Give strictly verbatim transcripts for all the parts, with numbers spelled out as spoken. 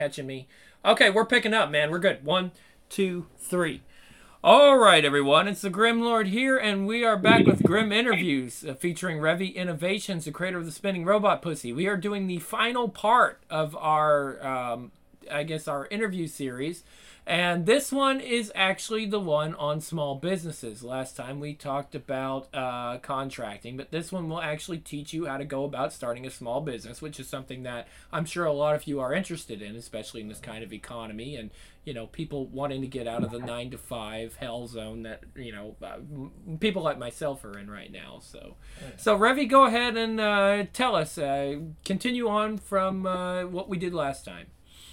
Catching me. Okay, we're picking up, man. We're good. One, two, three. All right, everyone. It's the Grim Lord here, and we are back with Grim Interviews uh, featuring Revy Innovations, the creator of the spinning robot pussy. We are doing the final part of our, um, I guess, our interview series. And this one is actually the one on small businesses. Last time we talked about uh, contracting, but this one will actually teach you how to go about starting a small business, which is something that I'm sure a lot of you are interested in, especially in this kind of economy and, you know, people wanting to get out of the nine to five hell zone that, you know, uh, people like myself are in right now. So, yeah. so Revy, go ahead and uh, tell us, uh, continue on from uh, what we did last time.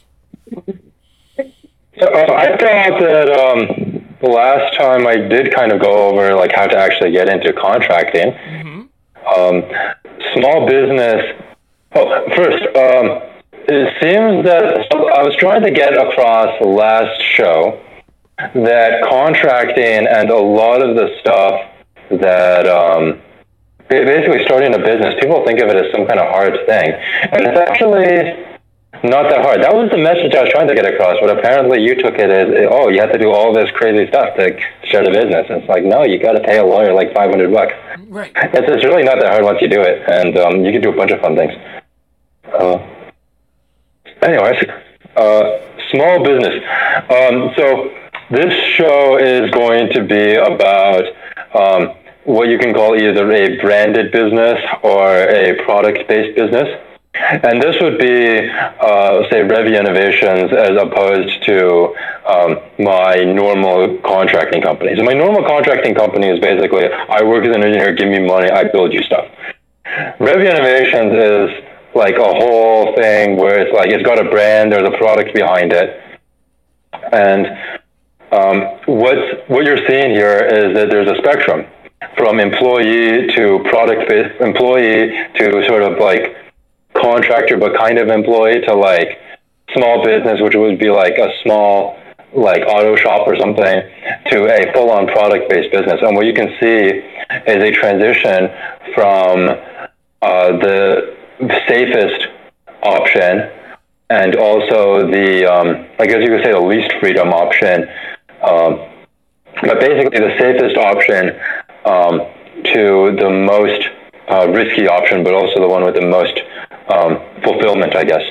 So, uh, I thought that um, the last time I did kind of go over like how to actually get into contracting. Mm-hmm. Um, small business. Oh, first, um, it seems that so I was trying to get across the last show that contracting and a lot of the stuff that um, basically starting a business, people think of it as some kind of hard thing, and it's actually not that hard. That was the message I was trying to get across, but apparently you took it as, oh, you have to do all this crazy stuff to start a business. And it's like, no, you got to pay a lawyer like five hundred bucks. Right. It's, it's really not that hard once you do it, and um, you can do a bunch of fun things. Uh, anyways, uh, small business. Um, so this show is going to be about um, what you can call either a branded business or a product-based business. And this would be, uh, say, Revy Innovations as opposed to um, my normal contracting company. So my normal contracting company is basically, I work as an engineer, give me money, I build you stuff. Revy Innovations is like a whole thing where it's like, it's got a brand, there's a product behind it. And um, what's, what you're seeing here is that there's a spectrum from employee to product-based, employee to sort of like contractor but kind of employee to like small business, which would be like a small like auto shop or something, to a full-on product-based business. And what you can see is a transition from uh, the safest option and also the um, I guess you could say the least freedom option, um, but basically the safest option um, to the most uh, risky option, but also the one with the most Um, fulfillment, I guess.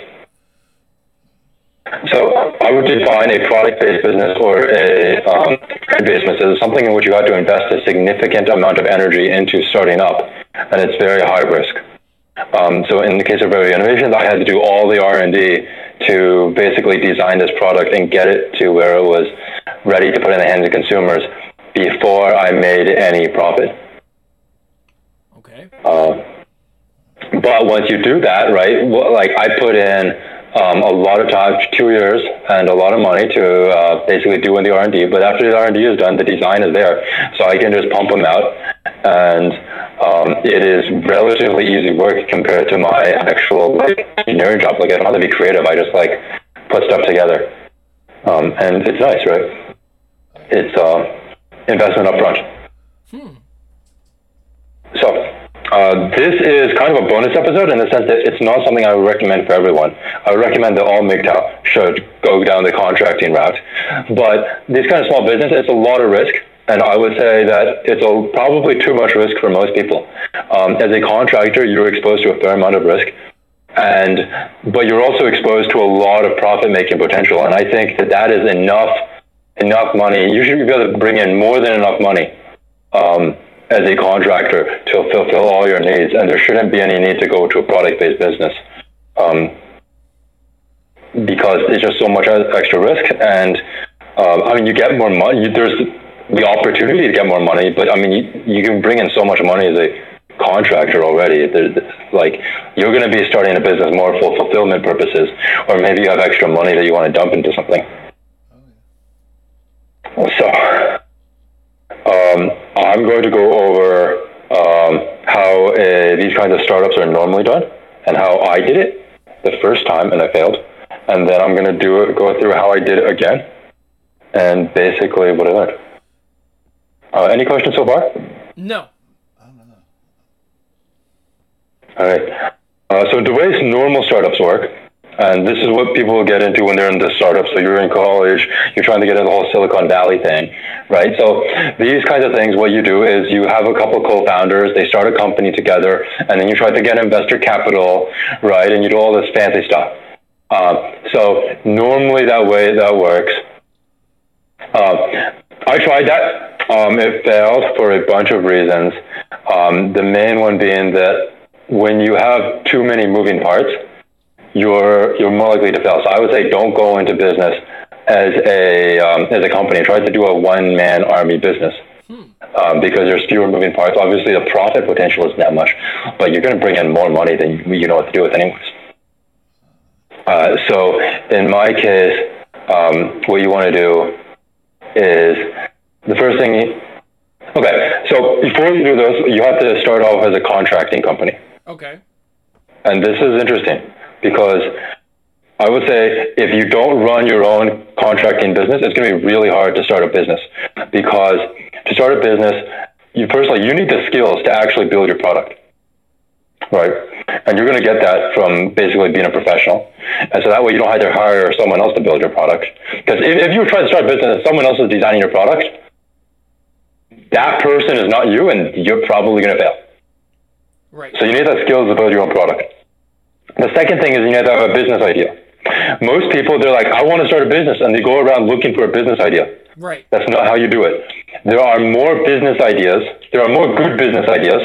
So I would define a product-based business or a um, business as something in which you have to invest a significant amount of energy into starting up, and it's very high risk. Um, so in the case of Revy Innovations, I had to do all the R and D to basically design this product and get it to where it was ready to put in the hands of consumers before I made any profit. Okay. Uh, But once you do that, right, well, like I put in um, a lot of time, two years, and a lot of money to uh, basically do in the R and D. But after the R and D is done, the design is there, so I can just pump them out, and um, it is relatively easy work compared to my actual like, engineering job. Like I don't have to be creative; I just like put stuff together, um, and it's nice, right? It's uh, investment up front. Hmm. So. Uh, this is kind of a bonus episode in the sense that it's not something I would recommend for everyone. I would recommend that all M G T O W should go down the contracting route. But this kind of small business, it's a lot of risk. And I would say that it's a, probably too much risk for most people. Um, as a contractor, you're exposed to a fair amount of risk. and But you're also exposed to a lot of profit-making potential. And I think that that is enough, enough money. You should be able to bring in more than enough money. Um, as a contractor to fulfill all your needs, and there shouldn't be any need to go to a product-based business um, because it's just so much extra risk. And uh, I mean, you get more money. There's the opportunity to get more money, but I mean, you, you can bring in so much money as a contractor already. There's, like you're going to be starting a business more for fulfillment purposes, or maybe you have extra money that you want to dump into something. So. Um, I'm going to go over um, how uh, these kinds of startups are normally done and how I did it the first time and I failed. And then I'm going to do it, go through how I did it again and basically what I learned. Uh, any questions so far? No. All right. Uh, so the way normal startups work, And this is what people get into when they're in the startup. So you're in college, you're trying to get into the whole Silicon Valley thing, right? So these kinds of things, what you do is you have a couple co-founders, they start a company together, and then you try to get investor capital, right? And you do all this fancy stuff. Uh, so normally that way that works. Uh, I tried that. Um, it failed for a bunch of reasons. Um, the main one being that when you have too many moving parts, you're you're more likely to fail. So I would say don't go into business as a um, as a company. Try to do a one-man army business hmm. um, because there's fewer moving parts. Obviously, the profit potential isn't that much, but you're going to bring in more money than you know what to do with anyways. Uh, so in my case, um, what you want to do is the first thing. Okay, so before you do this, you have to start off as a contracting company. Okay. And this is interesting because I would say if you don't run your own contracting business, it's going to be really hard to start a business because to start a business, you personally, you need the skills to actually build your product, right? And you're going to get that from basically being a professional. And so that way you don't have to hire someone else to build your product. Because if, if you try to start a business and someone else is designing your product, that person is not you, and you're probably going to fail. Right. So you need that skills to build your own product. The second thing is you need to have a business idea. Most people, they're like, I want to start a business, and they go around looking for a business idea. Right. That's not how you do it. There are more business ideas, there are more good business ideas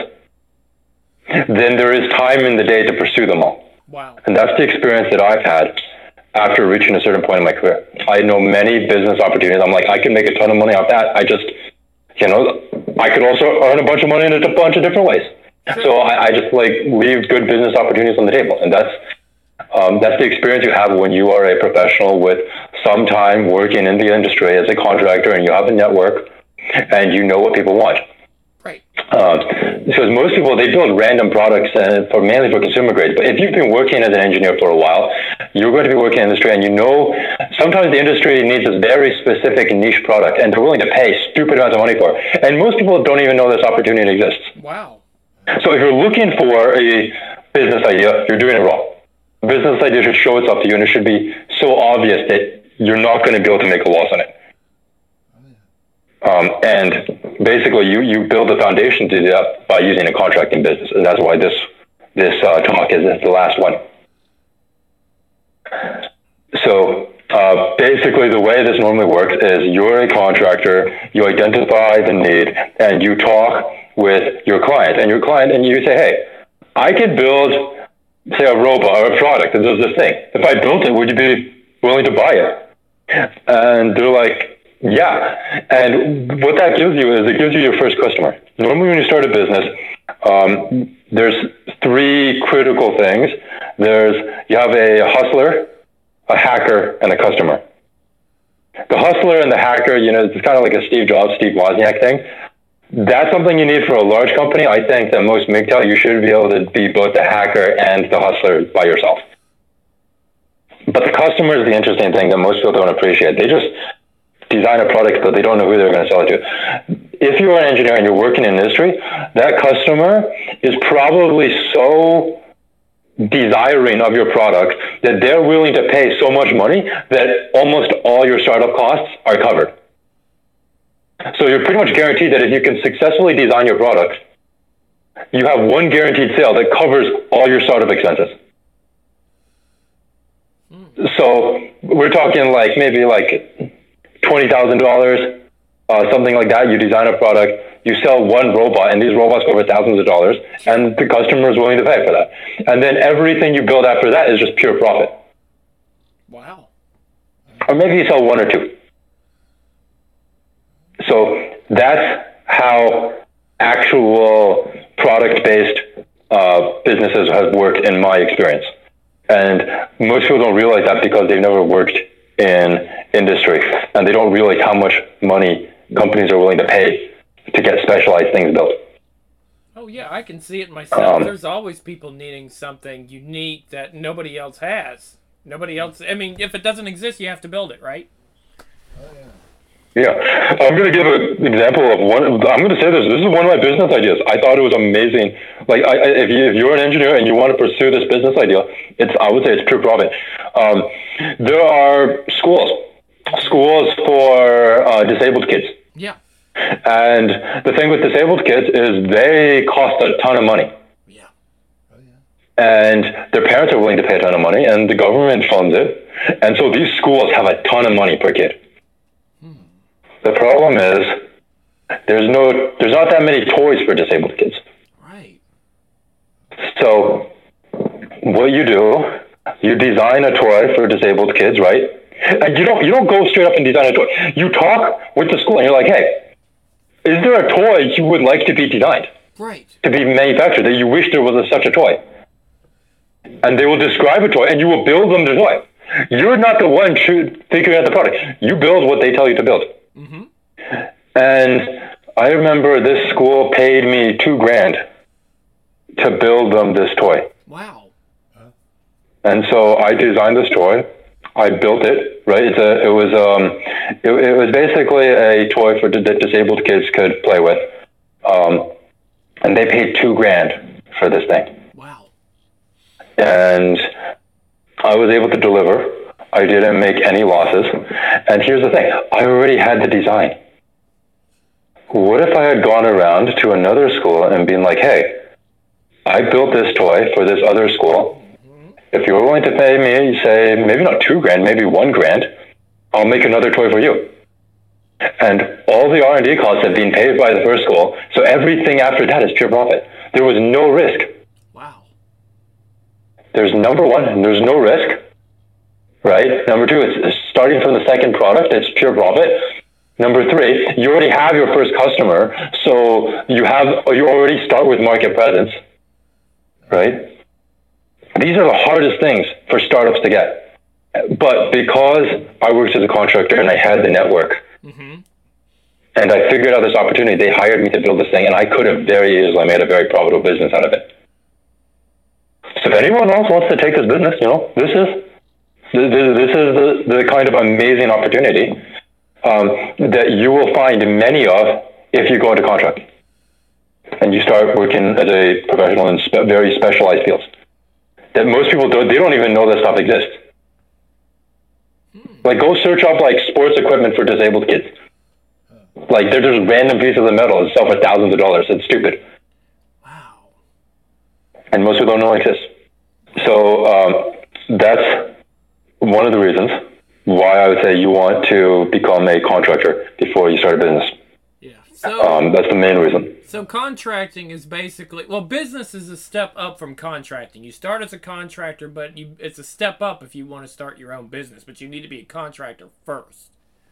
than there is time in the day to pursue them all. Wow. And that's the experience that I've had after reaching a certain point in my career. I know many business opportunities. I'm like, I can make a ton of money off that. I just, you know, I could also earn a bunch of money in a bunch of different ways. Sure. So I, I just like leave good business opportunities on the table. And that's, um, that's the experience you have when you are a professional with some time working in the industry as a contractor, and you have a network and you know what people want. Right. Um, because most people, they build random products and for mainly for consumer grade. But if you've been working as an engineer for a while, you're going to be working in the industry, and you know sometimes the industry needs a very specific niche product, and they're willing to pay stupid amounts of money for it. And most people don't even know this opportunity exists. Wow. So if you're looking for a business idea, you're doing it wrong. A business idea should show itself to you, and it should be so obvious that you're not going to be able to make a loss on it. Um, and basically, you, you build a foundation to do that by using a contracting business, and that's why this this uh, talk is, is the last one. So uh, basically, the way this normally works is you're a contractor, you identify the need, and you talk with your client, and your client, and you say, hey, I could build, say, a robot or a product that does this thing. If I built it, would you be willing to buy it? And they're like, yeah. And what that gives you is it gives you your first customer. Normally when you start a business, um, there's three critical things. There's, you have a hustler, a hacker, and a customer. The hustler and the hacker, you know, it's kind of like a Steve Jobs, Steve Wozniak thing. That's something you need for a large company. I think that most M G T O W, you should be able to be both the hacker and the hustler by yourself. But the customer is the interesting thing that most people don't appreciate. They just design a product, but they don't know who they're going to sell it to. If you're an engineer and you're working in industry, that customer is probably so desiring of your product that they're willing to pay so much money that almost all your startup costs are covered. So you're pretty much guaranteed that if you can successfully design your product, you have one guaranteed sale that covers all your startup expenses. Mm. So we're talking like maybe like twenty thousand dollars, uh, something like that. You design a product, you sell one robot, and these robots go for thousands of dollars, and the customer is willing to pay for that. And then everything you build after that is just pure profit. Wow. Or maybe you sell one or two. So that's how actual product-based uh, businesses have worked in my experience. And most people don't realize that because they've never worked in industry, and they don't realize how much money companies are willing to pay to get specialized things built. Oh yeah, I can see it myself. Um, There's always people needing something unique that nobody else has. Nobody else, I mean, if it doesn't exist, you have to build it, right? Oh yeah. Yeah, I'm going to give an example of one. I'm going to say this. This is one of my business ideas. I thought it was amazing. Like, I, I, if, you, if you're an engineer and you want to pursue this business idea, it's I would say it's pure profit. Um, there are schools, schools for uh, disabled kids. Yeah. And the thing with disabled kids is they cost a ton of money. Yeah. Oh, yeah. And their parents are willing to pay a ton of money, and the government funds it. And so these schools have a ton of money per kid. The problem is there's no there's not that many toys for disabled kids. Right. So what you do, you design a toy for disabled kids, right? And you don't you don't go straight up and design a toy. You talk with the school and you're like, hey, is there a toy you would like to be designed? Right. To be manufactured that you wish there was a, such a toy? And they will describe a toy and you will build them the toy. You're not the one figuring out the product. You build what they tell you to build. Mm-hmm. And I remember this school paid me two grand to build them this toy. Wow. And so I designed this toy. I built it. Right. It's a. It was um. It, it was basically a toy for that disabled kids could play with. Um, and they paid two grand for this thing. Wow. And I was able to deliver. I didn't make any losses. And here's the thing. I already had the design. What if I had gone around to another school and been like, hey, I built this toy for this other school. Mm-hmm. If you're willing to pay me, say, maybe not two grand, maybe one grand, I'll make another toy for you. And all the R and D costs have been paid by the first school. So everything after that is pure profit. There was no risk. Wow. There's number one, there's no risk. Right? Number two, it's starting from the second product, it's pure profit. Number three, you already have your first customer, so you have you already start with market presence, right? These are the hardest things for startups to get. But because I worked as a contractor and I had the network, mm-hmm. and I figured out this opportunity, they hired me to build this thing, and I could have very easily made a very profitable business out of it. So if anyone else wants to take this business, you know, this is this, this is the, the kind of amazing opportunity Um, that you will find many of if you go into contracting and you start working as a professional in spe- very specialized fields that most people don't, they don't even know this stuff exists. Hmm. Like go search up like sports equipment for disabled kids. Like they're just random pieces of metal that sell for thousands of dollars. It's stupid. Wow. And most people don't know it exists. So um, that's one of the reasons why I would say you want to become a contractor before you start a business. Yeah. So um, that's the main reason. So contracting is basically, well, business is a step up from contracting. You start as a contractor, but you it's a step up if you want to start your own business, but you need to be a contractor first.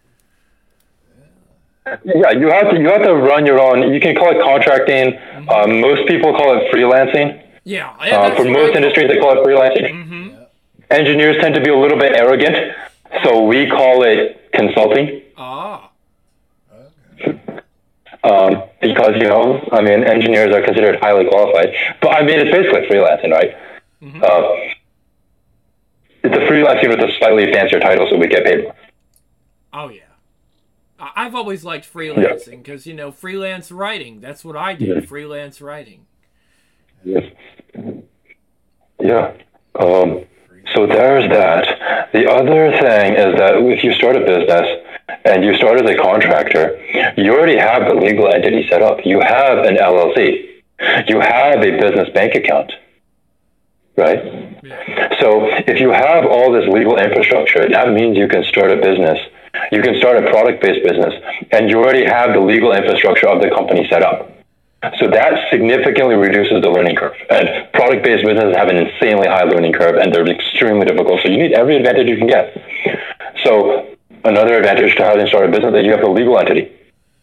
Yeah, you have to you have to run your own. You can call it contracting. Mm-hmm. Um, most people call it freelancing. Yeah. yeah uh, for most industries, they call it freelancing. Mm-hmm. Yeah. Engineers tend to be a little bit arrogant. So we call it consulting. Ah. Okay. Um, because, you know, I mean, engineers are considered highly qualified. But, I mean, it's basically freelancing, right? Mm-hmm. Uh, it's a freelancing with a slightly fancier title, so we get paid more. Oh, yeah. I've always liked freelancing because, yeah. you know, freelance writing. That's what I do, yeah. freelance writing. Yes. Yeah. Um, so there's that. The other thing is that if you start a business and you start as a contractor, you already have the legal entity set up. You have an L L C. You have a business bank account, right? Yeah. So if you have all this legal infrastructure, that means you can start a business. You can start a product-based business, and you already have the legal infrastructure of the company set up. So that significantly reduces the learning curve. And product-based businesses have an insanely high learning curve, and they're extremely difficult. So you need every advantage you can get. So another advantage to having started a business is that you have a legal entity.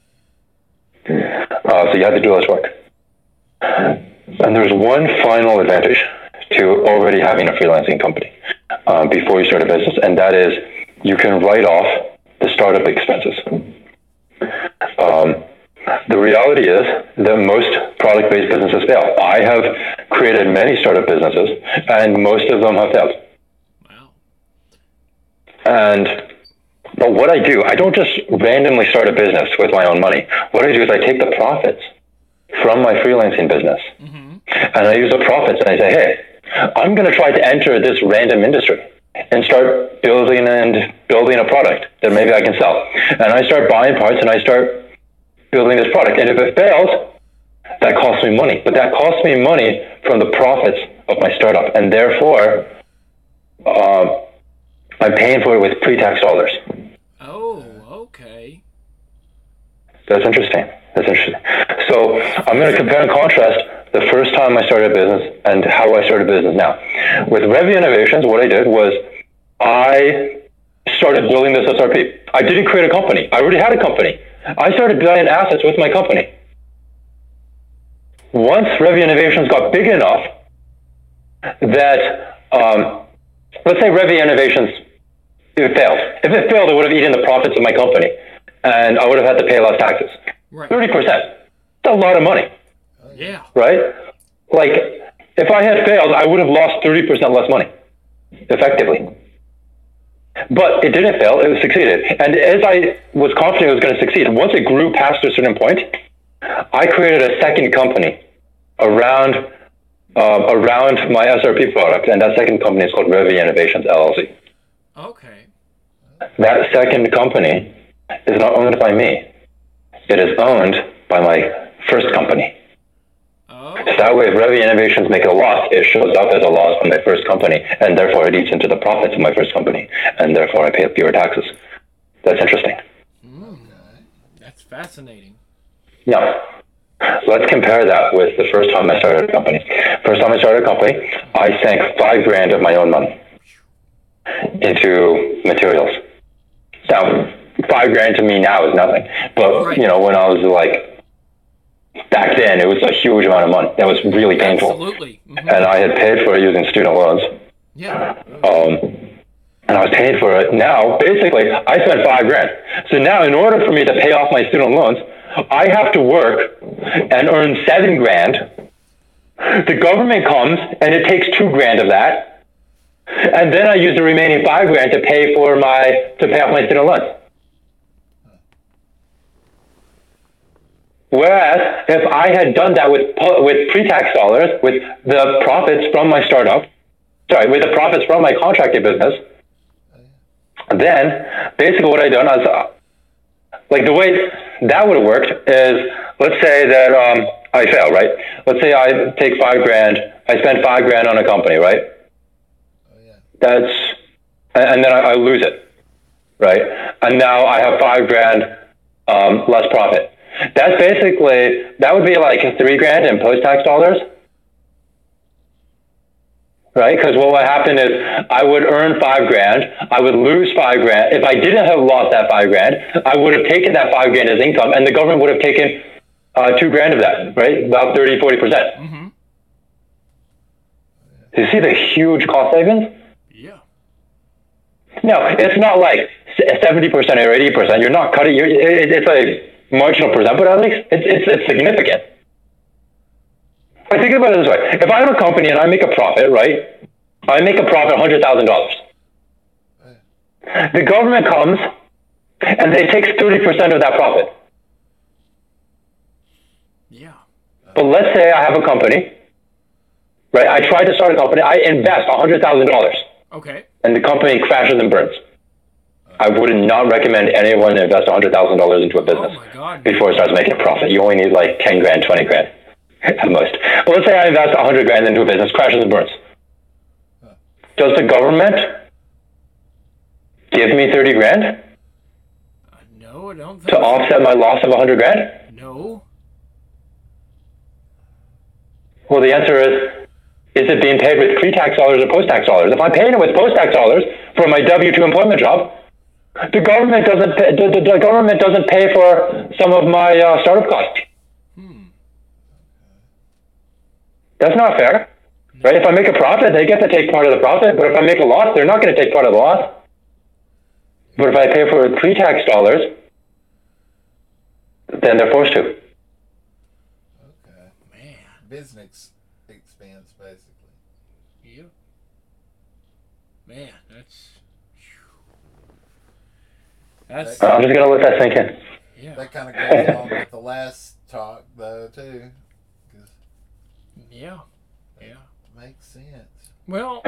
Uh, so you have to do less work. And there's one final advantage to already having a freelancing company uh, before you start a business, and that is you can write off the startup expenses. Um, the reality is that most product-based businesses fail. I have created many startup businesses, and most of them have failed. Wow. And a But what I do, I don't just randomly start a business with my own money. What I do is I take the profits from my freelancing business, mm-hmm. and I use the profits and I say, hey, I'm going to try to enter this random industry and start building and building a product that maybe I can sell. And I start buying parts and I start building this product. And if it fails, that costs me money. But that costs me money from the profits of my startup. And therefore, um, I'm paying for it with pre-tax dollars. Oh, okay. That's interesting. That's interesting. So I'm going to compare and contrast the first time I started a business and how I started a business now. With Revy Innovations, what I did was I started building this S R P. I didn't create a company. I already had a company. I started building assets with my company. Once Revy Innovations got big enough that, um, let's say Revy Innovations, it failed. If it failed, it would have eaten the profits of my company, and I would have had to pay less taxes. Right. thirty percent. That's a lot of money. Yeah. Right? Like, if I had failed, I would have lost thirty percent less money, effectively. But it didn't fail, it succeeded. And as I was confident it was going to succeed, once it grew past a certain point, I created a second company around um, around my S R P product, and that second company is called Revy Innovations, L L C. Okay. That second company is not owned by me. It is owned by my first company. Oh. So that way, if Revy Innovations make a loss, it shows up as a loss on my first company, and therefore it eats into the profits of my first company, and therefore I pay fewer taxes. That's interesting. Mm, that's fascinating. Now, let's compare that with the first time I started a company. First time I started a company, I sank five grand of my own money into materials. Now, five grand to me now is nothing, but Right. you know, when I was like, back then, it was a huge amount of money. That was really painful. Absolutely. Mm-hmm. And I had paid for it using student loans. Yeah. Um, and I was paying for it. Now, basically, I spent five grand. So now, in order for me to pay off my student loans, I have to work and earn seven grand. The government comes and it takes two grand of that. And then I use the remaining five grand to pay for my, to pay off my student loans. Whereas if I had done that with with pre-tax dollars, with the profits from my startup, sorry, with the profits from my contracted business, then basically what I done is, uh, like the way that would have worked is, let's say that um, I fail, right? Let's say I take five grand, I spend five grand on a company, right? Oh, yeah. That's, and then I, I lose it, right? And now I have five grand um, less profit. That's basically, that would be like three grand in post-tax dollars, right? Because what would happen is I would earn five grand, I would lose five grand. If I didn't have lost that five grand, I would have taken that five grand as income, and the government would have taken uh, two grand of that, right? About thirty, forty percent. Mm-hmm. You see the huge cost savings? Yeah. No, it's not like seventy percent or eighty percent. You're not cutting, you're, it, it's a marginal percent, but at least it's, it's, it's significant. I think about it this way. If I have a company and I make a profit, right? I make a profit of one hundred thousand dollars. The government comes and they take thirty percent of that profit. Yeah. But let's say I have a company, right? I try to start a company. I invest one hundred thousand dollars. Okay. And the company crashes and burns. I would not recommend anyone to invest one hundred thousand dollars into a business Oh my God. before it starts making a profit. You only need like ten grand, twenty grand at most. But let's say I invest one hundred grand into a business, crashes and burns. Does the government give me thirty grand Uh, no, I don't think to offset my loss of one hundred grand? No. Well, the answer is, is it being paid with pre-tax dollars or post-tax dollars? If I'm paying it with post-tax dollars for my W two employment job, the government doesn't pay, the, the, the government doesn't pay for some of my uh, startup costs. Hmm. That's not fair, right? If I make a profit, they get to take part of the profit. But if I make a loss, they're not going to take part of the loss. But if I pay for pre-tax dollars, then they're forced to. Okay. Man. Business expands basically. That's I'm just gonna let that sink in. yeah, That kind of goes along with the last talk, though, too. 'Cause yeah, yeah. it makes sense. Well,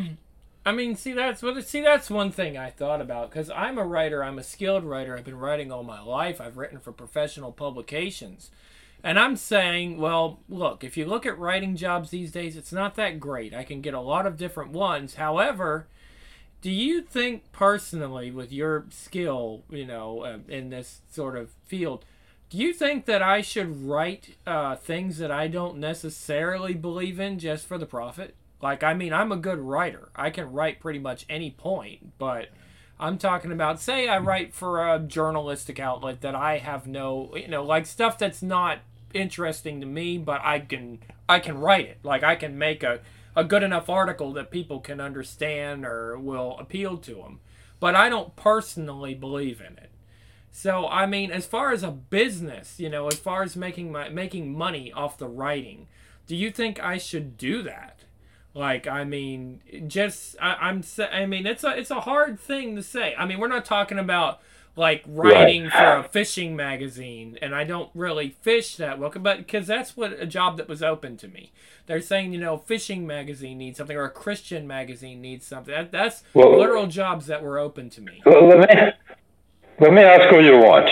I mean, see that's what see that's one thing I thought about because I'm a writer. I'm a skilled writer. I've been writing all my life. I've written for professional publications, and I'm saying, well, look, if you look at writing jobs these days, it's not that great. I can get a lot of different ones. However, do you think personally, with your skill, you know, uh, in this sort of field, do you think that I should write uh, things that I don't necessarily believe in just for the profit? Like, I mean, I'm a good writer. I can write pretty much any point, but I'm talking about, say I write for a journalistic outlet that I have no, you know, like stuff that's not interesting to me, but I can, I can write it. Like, I can make a, a good enough article that people can understand or will appeal to them. But I don't personally believe in it. So, I mean, as far as a business, you know, as far as making my, making money off the writing, do you think I should do that? Like, I mean, just I, I'm. I mean, it's a it's a hard thing to say. I mean, we're not talking about like writing Right. for a fishing magazine, and I don't really fish that well, but because that's what a job that was open to me. They're saying, you know, fishing magazine needs something, or a Christian magazine needs something. That, that's Well- literal jobs that were open to me. Well, let me let me ask what you want.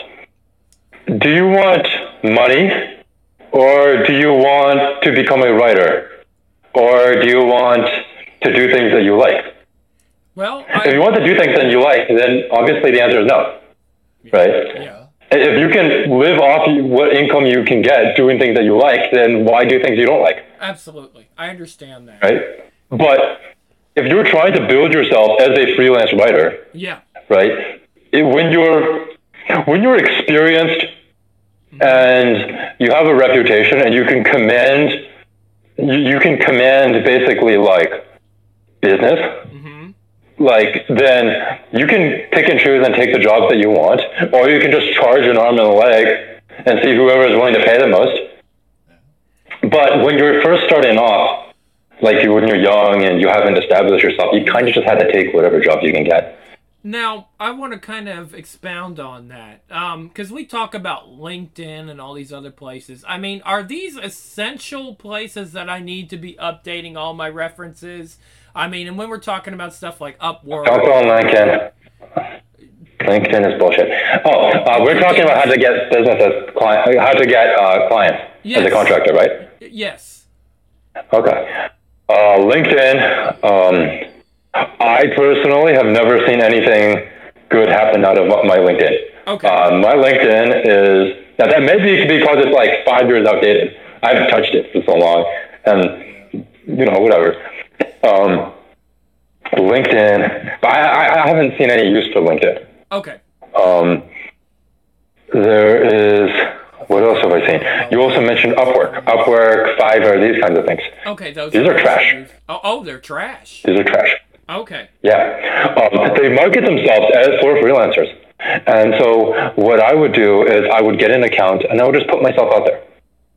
Do you want money, or do you want to become a writer, or do you want to do things that you like? Well, If you I, want to do things that you like, then obviously the answer is no, right? yeah, If you can live off what income you can get doing things that you like, then why do things you don't like, absolutely, I understand that. right? But if you're trying to build yourself as a freelance writer, Yeah, right? It, when you're when you're experienced and you have a reputation and you can command you, you can command basically like business, mm-hmm. like then you can pick and choose and take the jobs that you want, or you can just charge an arm and a leg and see whoever is willing to pay the most. But when you're first starting off, like you when you're young and you haven't established yourself, you kind of just have to take whatever jobs you can get. Now, I want to kind of expound on that because we talk about LinkedIn and all these other places. I mean, are these essential places that I need to be updating all my references? I mean, and when we're talking about stuff like Upwork. Don't go on LinkedIn. LinkedIn is bullshit. Oh, uh, we're talking about how to get business as client, how to get uh, clients as Yes. a contractor, right? Yes. Okay. Uh, LinkedIn. Um, I personally have never seen anything good happen out of my LinkedIn. Okay. Uh, my LinkedIn is now that may be because it's like five years outdated. I haven't touched it for so long, and you know whatever. Um, LinkedIn, but I, I, I haven't seen any use for LinkedIn. Okay. Um, there is, what else have I seen? You also mentioned Upwork, Upwork, Fiverr, these kinds of things. Okay. Those These are trash. Oh, oh, they're trash. These are trash. Okay. Yeah. Um, they market themselves as for freelancers. And so what I would do is I would get an account and I would just put myself out there.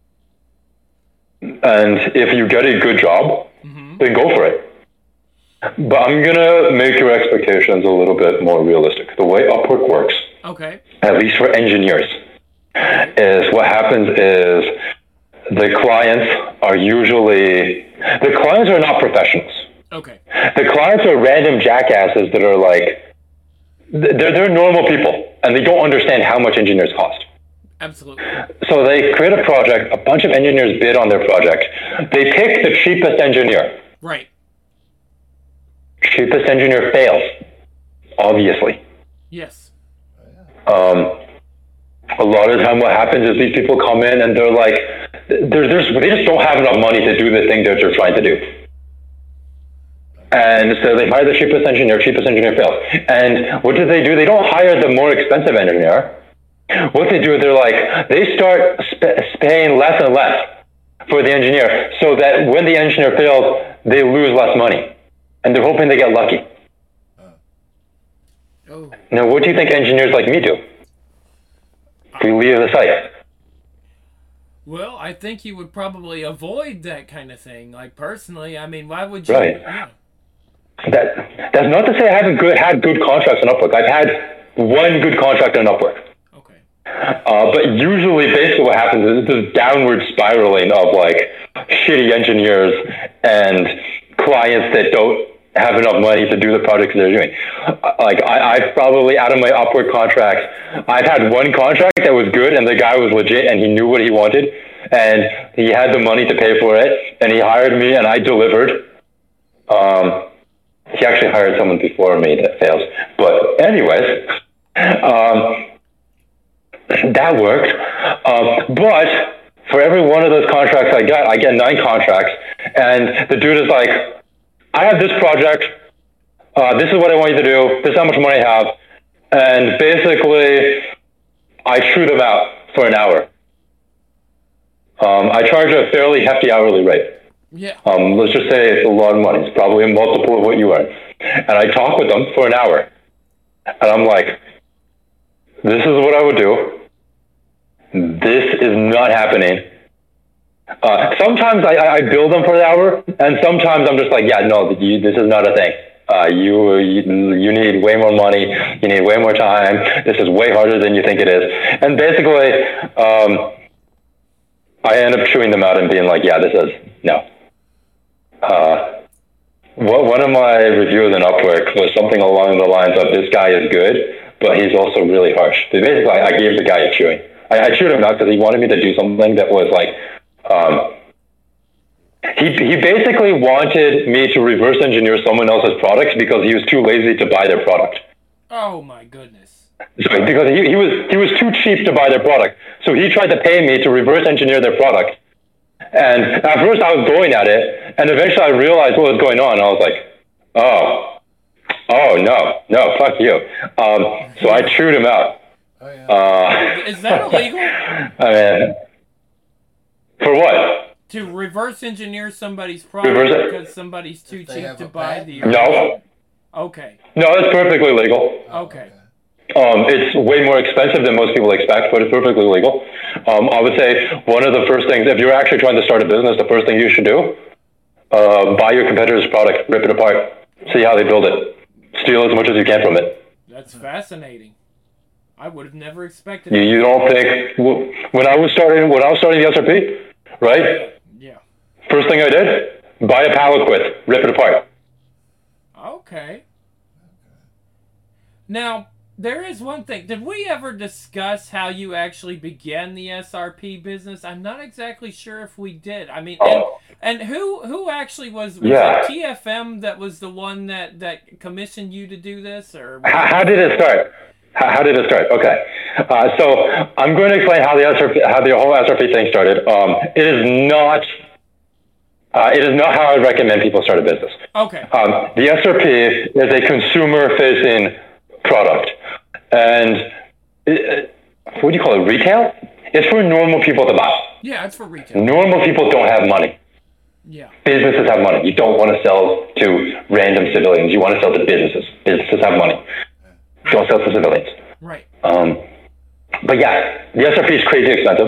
And if you get a good job, Mm-hmm. then go for it. But I'm going to make your expectations a little bit more realistic. The way Upwork works, Okay. at least for engineers, is what happens is the clients are usually, the clients are not professionals. Okay. The clients are random jackasses that are like, they're, they're normal people and they don't understand how much engineers cost. Absolutely. So they create a project, a bunch of engineers bid on their project. They pick the cheapest engineer. Right. Cheapest engineer fails, obviously. Yes. Um, a lot of the time what happens is these people come in and they're like, they're, they're, they just don't have enough money to do the thing that they're trying to do. And so they hire the cheapest engineer, cheapest engineer fails. And what do they do? They don't hire the more expensive engineer. What they do is they're like, they start sp- paying less and less for the engineer so that when the engineer fails, they lose less money. And they're hoping they get lucky. Oh. Now, what do you think engineers like me do? We leave the site. Well, I think you would probably avoid that kind of thing. Like, personally, I mean, why would you? Right. Yeah. That that's not to say I haven't good had good contracts on Upwork. I've had one good contract on Upwork. Okay. Uh, but usually, basically, what happens is this downward spiraling of like shitty engineers and clients that don't have enough money to do the projects they're doing. Like I, I've probably out of my Upwork contracts, I've had one contract that was good, and the guy was legit, and he knew what he wanted, and he had the money to pay for it, and he hired me, and I delivered. Um, he actually hired someone before me that fails, but anyways, um, that worked. Um, but for every one of those contracts I got, I get nine contracts, and the dude is like, I have this project, uh, this is what I want you to do, this is how much money I have, and basically, I chew them out for an hour. Um, I charge a fairly hefty hourly rate. Yeah. Um, let's just say it's a lot of money. It's probably a multiple of what you earn. And I talk with them for an hour. And I'm like, this is what I would do. This is not happening. Uh, sometimes I, I bill them for the hour, and sometimes I'm just like, yeah, no, you, this is not a thing. Uh, you, you you need way more money. You need way more time. This is way harder than you think it is. And basically, um, I end up chewing them out and being like, yeah, this is, no. Uh, one of my reviews in Upwork was something along the lines of, this guy is good, but he's also really harsh. So basically, I gave the guy a chewing. I, I chewed him out because he wanted me to do something that was like, um, he he basically wanted me to reverse engineer someone else's products because he was too lazy to buy their product. Oh my goodness. So, because he, he was he was too cheap to buy their product. So he tried to pay me to reverse engineer their product. And at first I was going at it, and eventually I realized what was going on. I was like, oh, oh no, no, fuck you. Um, so I chewed him out. Oh, yeah. Uh, Is that illegal? I mean, for what? To reverse engineer somebody's product Reverse- because somebody's too If they cheap have to a buy patent? the... No, Okay. no, it's perfectly legal. Okay. Um, it's way more expensive than most people expect, but it's perfectly legal. Um, I would say one of the first things, if you're actually trying to start a business, the first thing you should do, uh, buy your competitor's product, rip it apart, see how they build it, steal as much as you can from it. That's fascinating. I would have never expected You, that. you don't think, when I was starting, when I was starting the S R P, right? Yeah. First thing I did, buy a pallet quit, rip it apart. Okay. Now, there is one thing. Did we ever discuss how you actually began the S R P business? I'm not exactly sure if we did. I mean, and, and who who actually was, was Yeah. it T F M that was the one that, that commissioned you to do this? Or How, how did it start? How, how did it start? Okay. Uh, so I'm going to explain how the S R P, how the whole S R P thing started. Um, it is not, uh, it is not how I recommend people start a business. Okay. Um, the S R P is a consumer-facing product, and it, what do you call it? Retail? It's for normal people to buy. Yeah, it's for retail. Normal people don't have money. Yeah. Businesses have money. You don't want to sell to random civilians. You want to sell to businesses. Businesses have money. Don't sell to civilians. Right. Um, but yeah, the S R P is crazy expensive.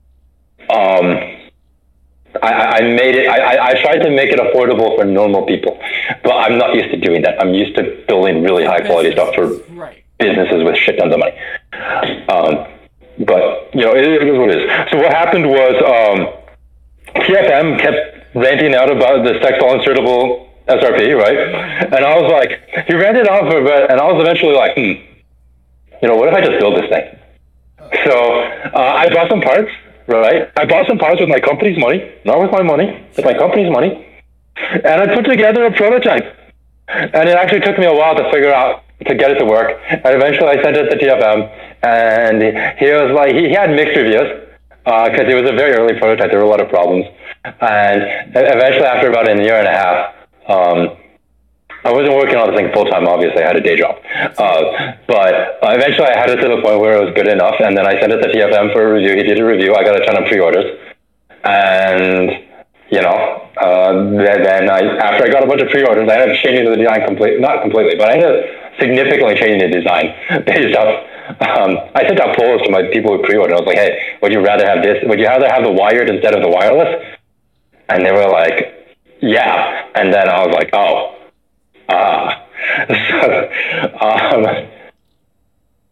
Um, I, I made it. I, I tried to make it affordable for normal people, but I'm not used to doing that. I'm used to building really high quality stuff for Right. businesses with shit tons of money. Um, but you know, it, it is what it is. So what happened was um, T F M kept ranting out about the sexual insertable S R P, right? And I was like, he ranted out for a bit, and I was eventually like, hmm, you know, what if I just build this thing? So uh, I bought some parts. Right, I bought some parts with my company's money, not with my money, with my company's money, and I put together a prototype. And it actually took me a while to figure out to get it to work. And eventually, I sent it to T F M, and he was like, he, he had mixed reviews because uh, it was a very early prototype. There were a lot of problems, and eventually, after about a year and a half, um, I wasn't working on the thing full time. Obviously, I had a day job, uh, but uh, eventually I had it to the point where it was good enough, and then I sent it to T F M for a review. He did a review. I got a ton of pre-orders, and you know, uh, then, then I after I got a bunch of pre-orders, I ended up changing the design completely, not completely, but I ended up significantly changing the design based off. Um, I sent out polls to my people who pre-ordered. I was like, hey, would you rather have this? Would you rather have the wired instead of the wireless? And they were like, yeah. And then I was like, oh. Uh, so, um,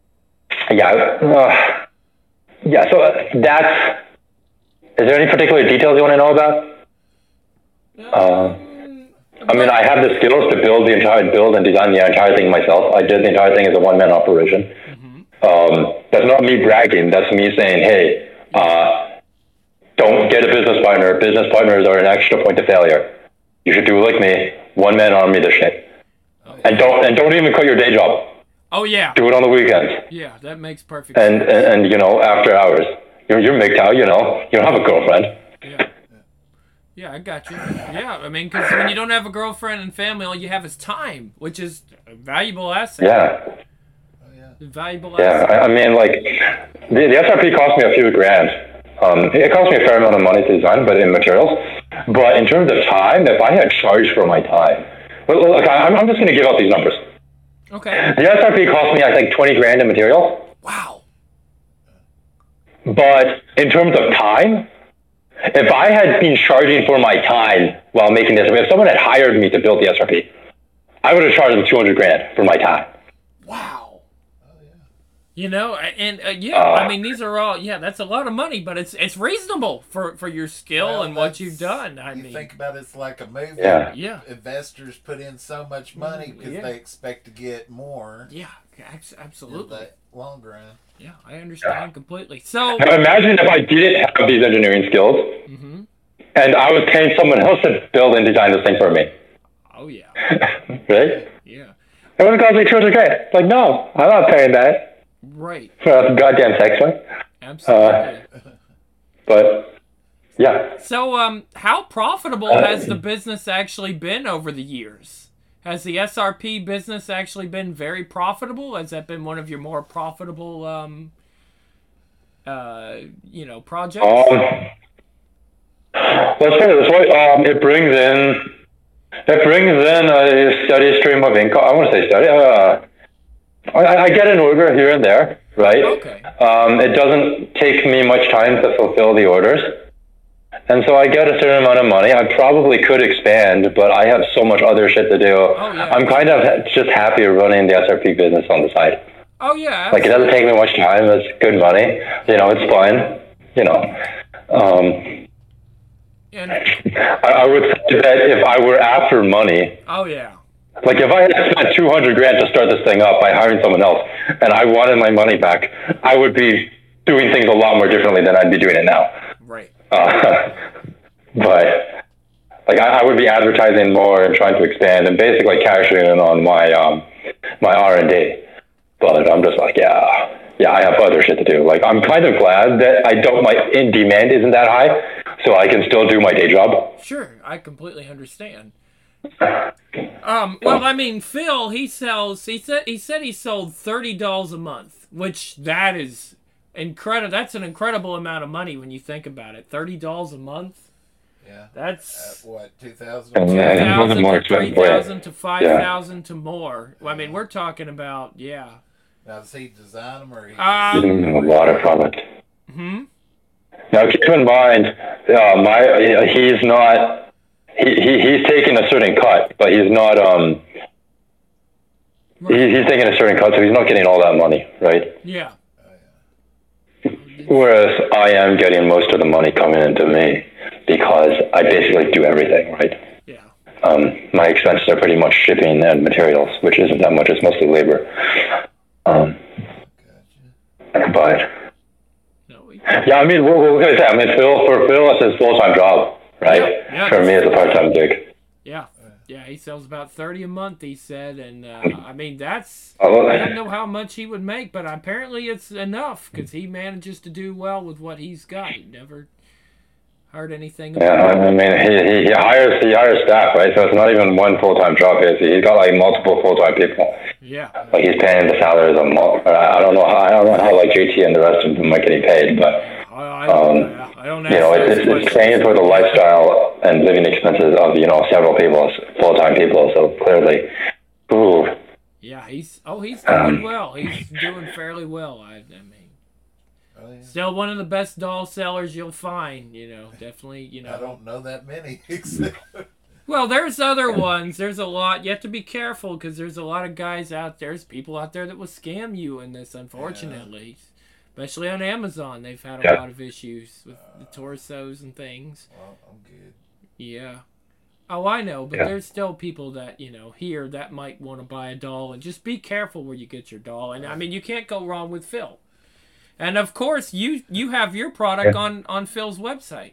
yeah, uh, yeah. So uh, that's. Is there any particular details you want to know about? Uh, I mean, I have the skills to build the entire, build and design the entire thing myself. I did the entire thing as a one-man operation. Mm-hmm. Um, that's not me bragging. That's me saying, hey, uh, don't get a business partner. Business partners are an extra point of failure. You should do like me, one-man army this shit. Okay. And don't and don't even quit your day job. Oh yeah. Do it on the weekends. Yeah, that makes perfect and, sense. And and you know, after hours, you're you're M G T O W. You know, you don't have a girlfriend. Yeah. Yeah, I got you. Yeah, I mean, because when you don't have a girlfriend and family, all you have is time, which is a valuable asset. Yeah. Oh, yeah. A valuable yeah, asset. I, I mean, like, the, the S R P cost me a few grand. Um, it cost me a fair amount of money to design, but in materials. But in terms of time, if I had charged for my time, look, look I'm, I'm just going to give out these numbers. Okay. The S R P cost me, I think, twenty grand in materials. Wow. But in terms of time, if I had been charging for my time while making this, if someone had hired me to build the S R P, I would have charged them two hundred grand for my time. Wow. Oh, yeah. You know, and uh, yeah, uh, I mean, these are all, yeah, that's a lot of money, but it's it's reasonable for, for your skill well, and what you've done. I you mean, think about it, it's like a movie. Yeah. yeah. Investors put in so much money because yeah. they expect to get more. Yeah, absolutely. In the long run. Yeah, I understand yeah. completely. So now imagine if I didn't have these engineering skills, mm-hmm. and I was paying someone else to build and design this thing for me. Oh yeah. Right? Yeah. It would have cost me two hundred grand. Like, no, I'm not paying that. Right. For a goddamn sex toy. Absolutely. Uh, but yeah. So, um, how profitable uh, has the business actually been over the years? Has the S R P business actually been very profitable? Has that been one of your more profitable, um, uh, you know, projects? Um, let's put it this way. Um, it brings in, it brings in a steady stream of income. I want to say steady. Uh, I, I get an order here and there, right? Okay. Um, it doesn't take me much time to fulfill the orders. And so I get a certain amount of money. I probably could expand, but I have so much other shit to do. Oh, yeah. I'm kind of just happy running the S R P business on the side. Oh, yeah. Like, it doesn't take me much time. It's good money. You know, it's fun. You know. Um, and I, I would say that if I were after money... Oh, yeah. Like, if I had spent two hundred grand to start this thing up by hiring someone else, and I wanted my money back, I would be doing things a lot more differently than I'd be doing it now. Right. Uh, but like I, I would be advertising more and trying to expand and basically cashing in on my um my R and D. But I'm just like, yeah, yeah, I have other shit to do. Like, I'm kind of glad that I don't my in demand isn't that high, so I can still do my day job. Sure, I completely understand. Um, well, I mean, Phil, he sells. He said he said he sold thirty dolls a month, which that is. Incredible! That's an incredible amount of money when you think about it. Thirty dollars a month. Yeah. That's At what two thousand? Two thousand to three thousand to five thousand yeah. to more. Well, I mean, we're talking about yeah. Now, does he design them or he? Um, a lot of product. Hmm. Now, keep in mind, uh, my he's not. He, he he's taking a certain cut, but he's not. Um. Right. He, he's taking a certain cut, so he's not getting all that money, right? Yeah. Whereas I am getting most of the money coming into me because I basically do everything, right? Yeah. Um, my expenses are pretty much shipping and materials, which isn't that much. It's mostly labor. Um, gotcha. But no, we... yeah, I mean, what, what can I say? I mean, Phil for Phil, it's his full time job, right? Yeah, yeah, for me, it's a part time gig. Yeah. Yeah, he sells about thirty a month, he said, and uh, I mean, that's, I don't know how much he would make, but apparently it's enough, because he manages to do well with what he's got. He never heard anything about yeah, I mean, he, he, he hires he hires staff, right? So it's not even one full-time job. He's got, like, multiple full-time people. Yeah. Like, he's paying the salaries of, I don't know how, I don't know how, like, J T and the rest of them are getting paid, but... I, I don't, um, I don't you know, it's, it's paying for the lifestyle and living expenses of, you know, several people, full-time people, so clearly, ooh. Yeah, he's, oh, he's doing um, well. He's doing fairly well, I, I mean. Oh, yeah. Still one of the best doll sellers you'll find, you know, definitely, you know. I don't know that many. Well, there's other ones. There's a lot. You have to be careful because there's a lot of guys out there. There's people out there that will scam you in this, unfortunately. Yeah. Especially on Amazon. They've had a yeah. lot of issues with the torsos and things. Well, I'm good. Yeah. Oh, I know, but yeah. there's still people that, you know, here that might want to buy a doll. And just be careful where you get your doll. And, I mean, you can't go wrong with Phil. And, of course, you, you have your product yeah. on, on Phil's website.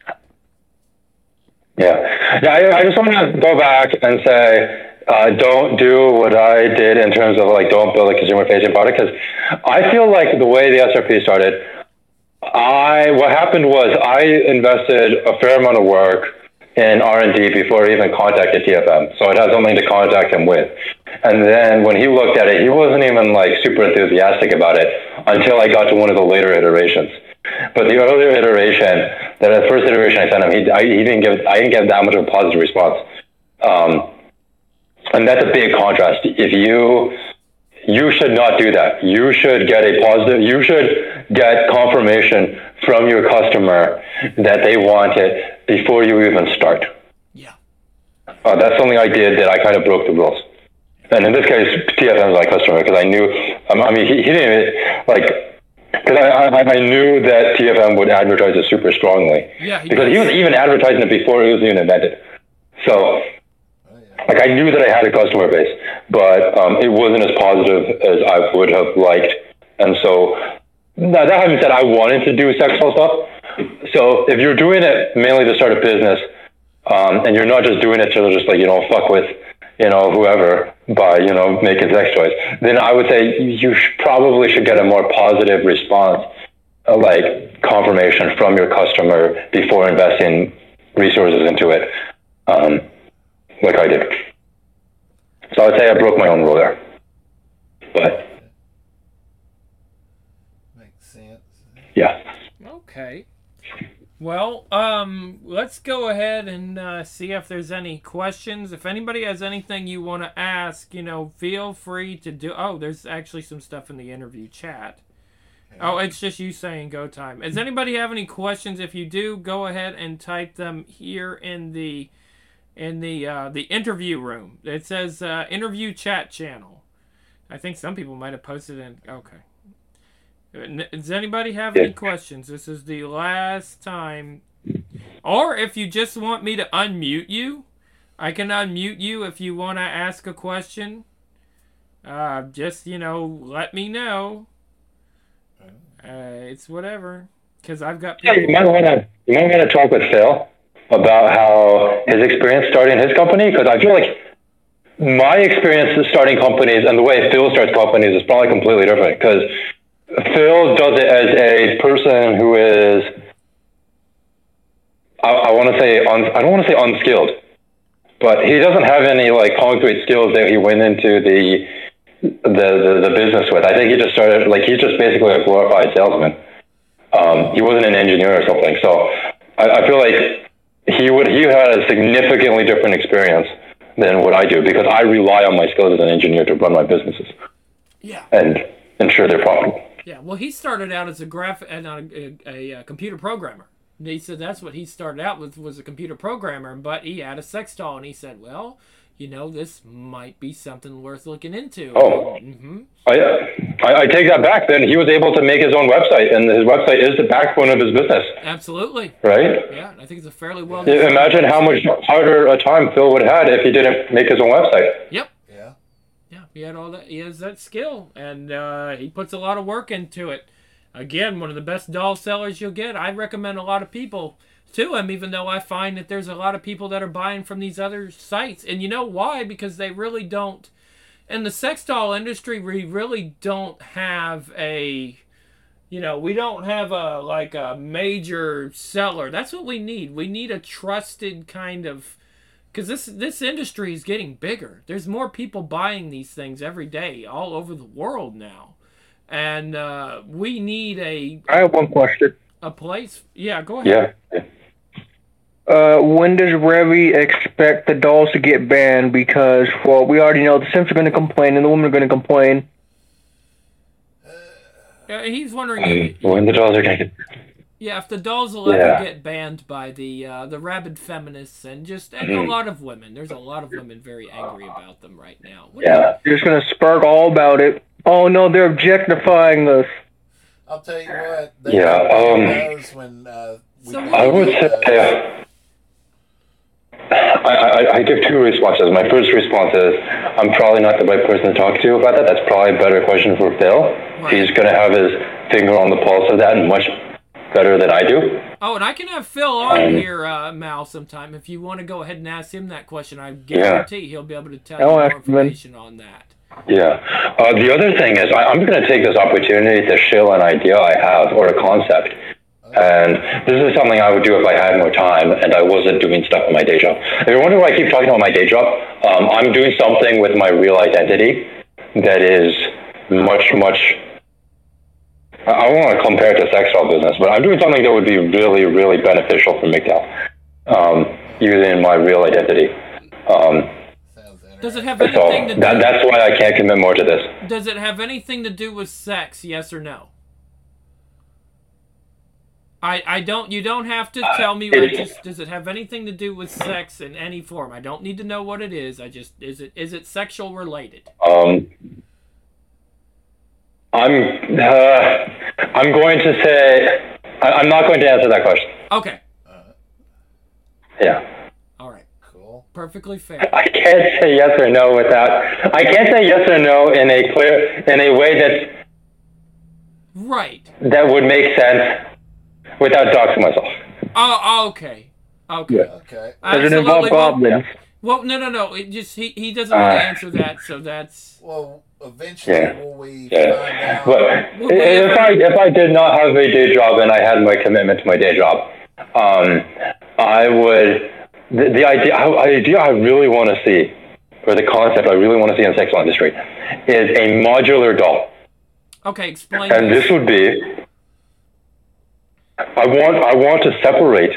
Yeah, yeah. I, I just want to go back and say, uh, don't do what I did in terms of like, don't build a consumer-facing product, because I feel like the way the S R P started, I what happened was I invested a fair amount of work in R and D before I even contacted T F M, so it had something to contact him with. And then when he looked at it, he wasn't even like super enthusiastic about it until I got to one of the later iterations. But the earlier iteration, the first iteration I sent him, he, I, he didn't give, I didn't get that much of a positive response. Um, and that's a big contrast. If you, you should not do that. You should get a positive, you should get confirmation from your customer that they want it before you even start. Yeah. Uh, that's something I did that I kind of broke the rules. And in this case, T F M is my customer because I knew, um, I mean, he, he didn't even, like, because I, I, I knew that T F M would advertise it super strongly. Yeah, he because does. he was even advertising it before it was even invented. So, oh, yeah. like, I knew that I had a customer base, but um, it wasn't as positive as I would have liked. And so, now, that having said, I wanted to do sex doll stuff. So, if you're doing it mainly to start a business, um, and you're not just doing it to just, like, you know, fuck with, you know, whoever by, you know, making sex toys, then I would say you sh- probably should get a more positive response, uh, like confirmation from your customer before investing resources into it, um, like I did. So I would say I broke my own rule there. But makes sense. Yeah. Okay. Well, um, let's go ahead and uh, see if there's any questions. If anybody has anything you want to ask, you know, feel free to do. Oh, there's actually some stuff in the interview chat. Okay. Oh, it's just you saying go time. Does anybody have any questions? If you do, go ahead and type them here in the in the uh, the interview room. It says uh, interview chat channel. I think some people might have posted in. Okay. Does anybody have any questions? This is the last time. Or if you just want me to unmute you, I can unmute you if you want to ask a question. Uh, just, you know, let me know. Uh, it's whatever. Because I've got people. Yeah, you might want to you might want to talk with Phil about how his experience starting his company, because I feel like my experience starting companies and the way Phil starts companies is probably completely different, because Phil does it as a person who is, I, I want to say, un, I don't want to say unskilled, but he doesn't have any like concrete skills that he went into the, the, the, the business with. I think he just started, like, he's just basically a glorified salesman. Um, he wasn't an engineer or something. So I, I feel like he would, he had a significantly different experience than what I do, because I rely on my skills as an engineer to run my businesses. Yeah. And ensure they're profitable. Yeah, well, he started out as a graph and a, a, a computer programmer. He said that's what he started out with, was a computer programmer, but he had a sex doll, and he said, well, you know, this might be something worth looking into. Oh, mm-hmm. I, I, I take that back. Then he was able to make his own website, and his website is the backbone of his business. Absolutely. Right? Yeah, I think it's a fairly well. Imagine how much harder a time Phil would have had if he didn't make his own website. Yep. Yeah. Yeah, he had all that. He has that skill, and uh, he puts a lot of work into it. Again, one of the best doll sellers you'll get. I recommend a lot of people to him, even though I find that there's a lot of people that are buying from these other sites. And you know why? Because they really don't. In the sex doll industry, we really don't have a, you know, we don't have a, like a major seller. That's what we need. We need a trusted kind of, because this, this industry is getting bigger. There's more people buying these things every day all over the world now. And uh, we need a... I have one question. A place? Yeah, go ahead. Yeah. Uh, when does Revy expect the dolls to get banned? Because, well, we already know the Sims are going to complain and the women are going to complain. Uh, he's wondering... Um, when the dolls are going to get... Yeah, if the dolls will ever Yeah. get banned by the uh, the rabid feminists and just and Mhm. a lot of women, there's a lot of women very angry about them right now. What Yeah. You're just gonna spark all about it. Oh no, they're objectifying us. I'll tell you what. They Yeah, um, knows when uh, we So do I would those. say, yeah. I, I, I give two responses. My first response is I'm probably not the right person to talk to about that. That's probably a better question for Phil. Right. He's going to have his finger on the pulse of that much better than I do. Oh, and I can have Phil on Um, here, uh, Mal, sometime. If you want to go ahead and ask him that question, I guarantee he'll be able to tell I'll you more ask him then. information on that. Yeah. Uh, the other thing is I, I'm going to take this opportunity to shill an idea I have or a concept. And this is something I would do if I had more time and I wasn't doing stuff in my day job. If you're wondering why I keep talking about my day job, um, I'm doing something with my real identity that is much, much... I I don't want to compare it to sex doll business, but I'm doing something that would be really, really beneficial for M G T O W, um, using my real identity. Um, Sounds Does it interesting. have so anything to do? that, that's why I can't commit more to this. Does it have anything to do with sex? Yes or no? I I don't. You don't have to tell me. What, just does it have anything to do with sex in any form? I don't need to know what it is. I just is it is it sexual related? Um, I'm uh, I'm going to say I, I'm not going to answer that question. Okay. Yeah, All right. Cool. Perfectly fair. I can't say yes or no without. I can't say yes or no in a clear in a way that Right. that would make sense without doxing myself. Oh. Okay. Okay. Yeah. Okay. Does it involve Absolutely. Well, goblins? well, no, no, no. It just he he doesn't want to Uh, answer that, so that's Well, eventually, Yeah. will we Yeah, find out? but Well, if I if I did not have a day job and I had my commitment to my day job, um, I would the, the idea I, idea I really want to see, or the concept I really want to see in the sexual industry, is a modular doll, okay. Explain. and this. this would be I want I want to separate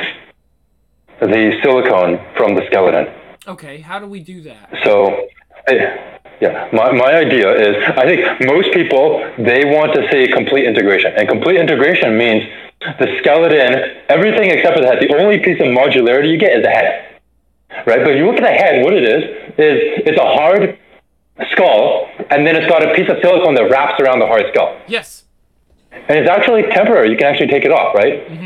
the silicone from the skeleton. Okay. How do we do that? So, eh, yeah, my, my idea is, I think most people, they want to see complete integration. And complete integration means the skeleton, everything except for the head. The only piece of modularity you get is the head, right? But if you look at the head, what it is, is it's a hard skull, and then it's got a piece of silicone that wraps around the hard skull. Yes. And it's actually temporary. You can actually take it off, right? Mm-hmm.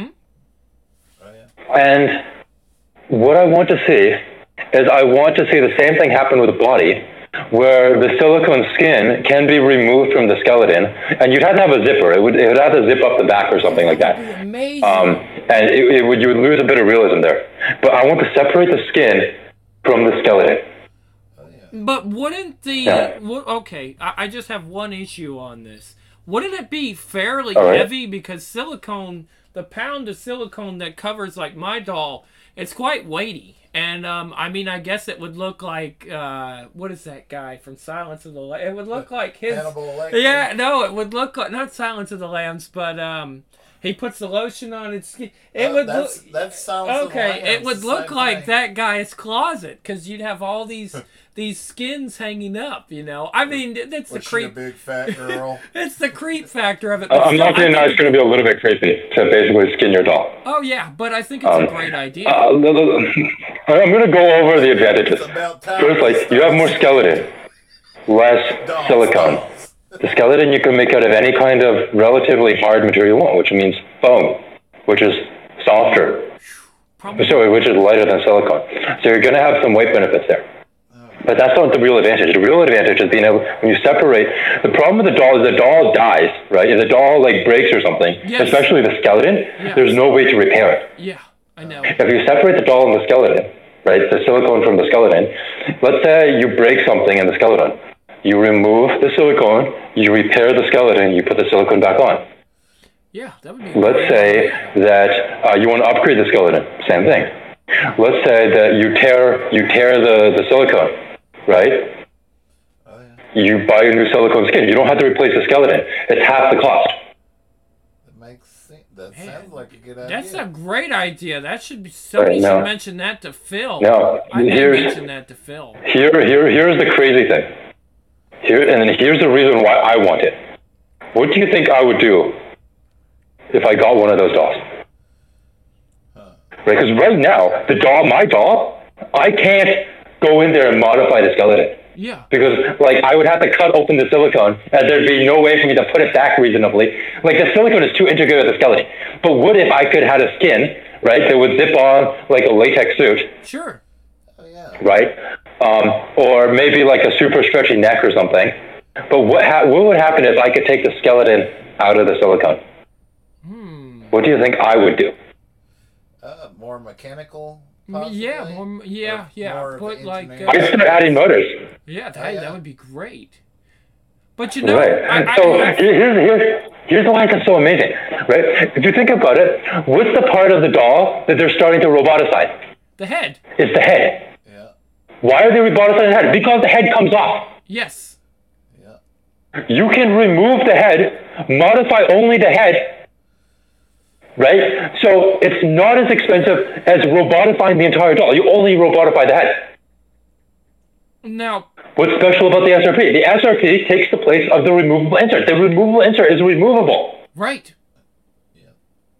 Oh, yeah. And what I want to see is I want to see the same thing happen with the body, where the silicone skin can be removed from the skeleton, and you'd have to have a zipper. It would, it would have to zip up the back or something like that. Amazing. Um, and it, it would, you would lose a bit of realism there. But I want to separate the skin from the skeleton. Oh, yeah. But wouldn't the Yeah. wo- okay? I, I just have one issue on this. Wouldn't it be fairly All right. heavy because silicone, the pound of silicone that covers like my doll, it's quite weighty. And um, I mean, I guess it would look like uh, what is that guy from Silence of the Lambs? It would look like his. Hannibal Lecter. Yeah, no, it would look like not Silence of the Lambs, but um, he puts the lotion on his skin. It Uh, would that's, look. That sounds of the Okay, it Lambs, would the look same like thing. that guy's closet because you'd have all these these skins hanging up. You know, I mean, that's the Was she a creep. big fat girl? It's the creep factor of it. Uh, but I'm still, not I saying that think it's going to be a little bit creepy to basically skin your doll. Oh yeah, but I think it's Um, a great idea. Uh, l- l- I'm going to go over the advantages. It's about time First, we like, you have more skeleton, less Dolls, silicone. dolls. The skeleton you can make out of any kind of relatively hard material you want, which means foam, which is softer, Probably. sorry, which is lighter than silicone. So you're going to have some weight benefits there. But that's not the real advantage. The real advantage is being able, when you separate, the problem with the doll is the doll dies, right? If the doll like breaks or something, Yes. especially the skeleton, Yes. there's no way to repair it. Yeah, I know. If you separate the doll and the skeleton, right, the silicone from the skeleton, let's say you break something in the skeleton. You remove the silicone, you repair the skeleton, you put the silicone back on. Yeah, that would be. a Let's great say idea. that uh, you want to upgrade the skeleton, same thing. Let's say that you tear you tear the, the silicone, right? Oh, yeah. You buy a new silicone skin. You don't have to replace the skeleton. It's half the cost. That makes sense. That Man, sounds like a good idea. That's a great idea. That should be somebody Right, no. should mention that to Phil. No, I may here's- mention that to Phil. Here, here, here's the crazy thing. Here, and then here's the reason why I want it. What do you think I would do if I got one of those dolls? right? Because right now, the doll, my doll, I can't go in there and modify the skeleton. Yeah. Because, like, I would have to cut open the silicone, and there'd be no way for me to put it back reasonably. Like, the silicone is too integrated with the skeleton. But what if I could have a skin, right, that would zip on, like, a latex suit, Sure. Oh yeah. right? Um, or maybe, like, a super stretchy neck or something. But what ha- what would happen if I could take the skeleton out of the silicone? Hmm. What do you think I would do? Uh, more mechanical. Yeah, Possibly? more, yeah, Or yeah. more of Put an like, engineer? uh, I'd start adding motors. yeah, that, Oh, yeah. that would be great. But you know, Right. I, I, so I- here's, here's, here's why it's so amazing, right? If you think about it, what's the part of the doll that they're starting to roboticize? the head. It's the head. Yeah. Why are they roboticizing the head? Because the head comes off. Yes. Yeah. You can remove the head, modify only the head, right? So it's not as expensive as robotifying the entire doll. You only robotify the head. Now, What's special about the S R P? The S R P takes the place of the removable insert. The removable insert is removable. right. Yeah.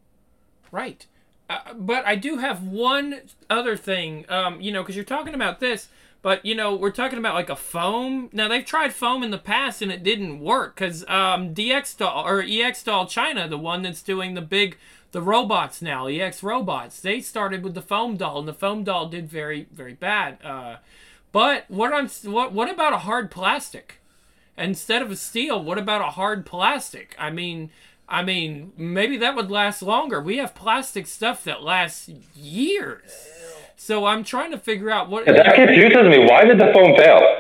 Right. Uh, but I do have one other thing, um, you know, because you're talking about this, but, you know, we're talking about like a foam. Now, they've tried foam in the past and it didn't work because um, D X Doll, or E X Doll China, the one that's doing the big, the robots now, E X Robots, they started with the foam doll and the foam doll did very, very bad. Uh, but what I'm, what, what about a hard plastic? Instead of a steel, what about a hard plastic? I mean... I mean, maybe that would last longer. We have plastic stuff that lasts years. So I'm trying to figure out what... That confuses me. Why did the foam fail?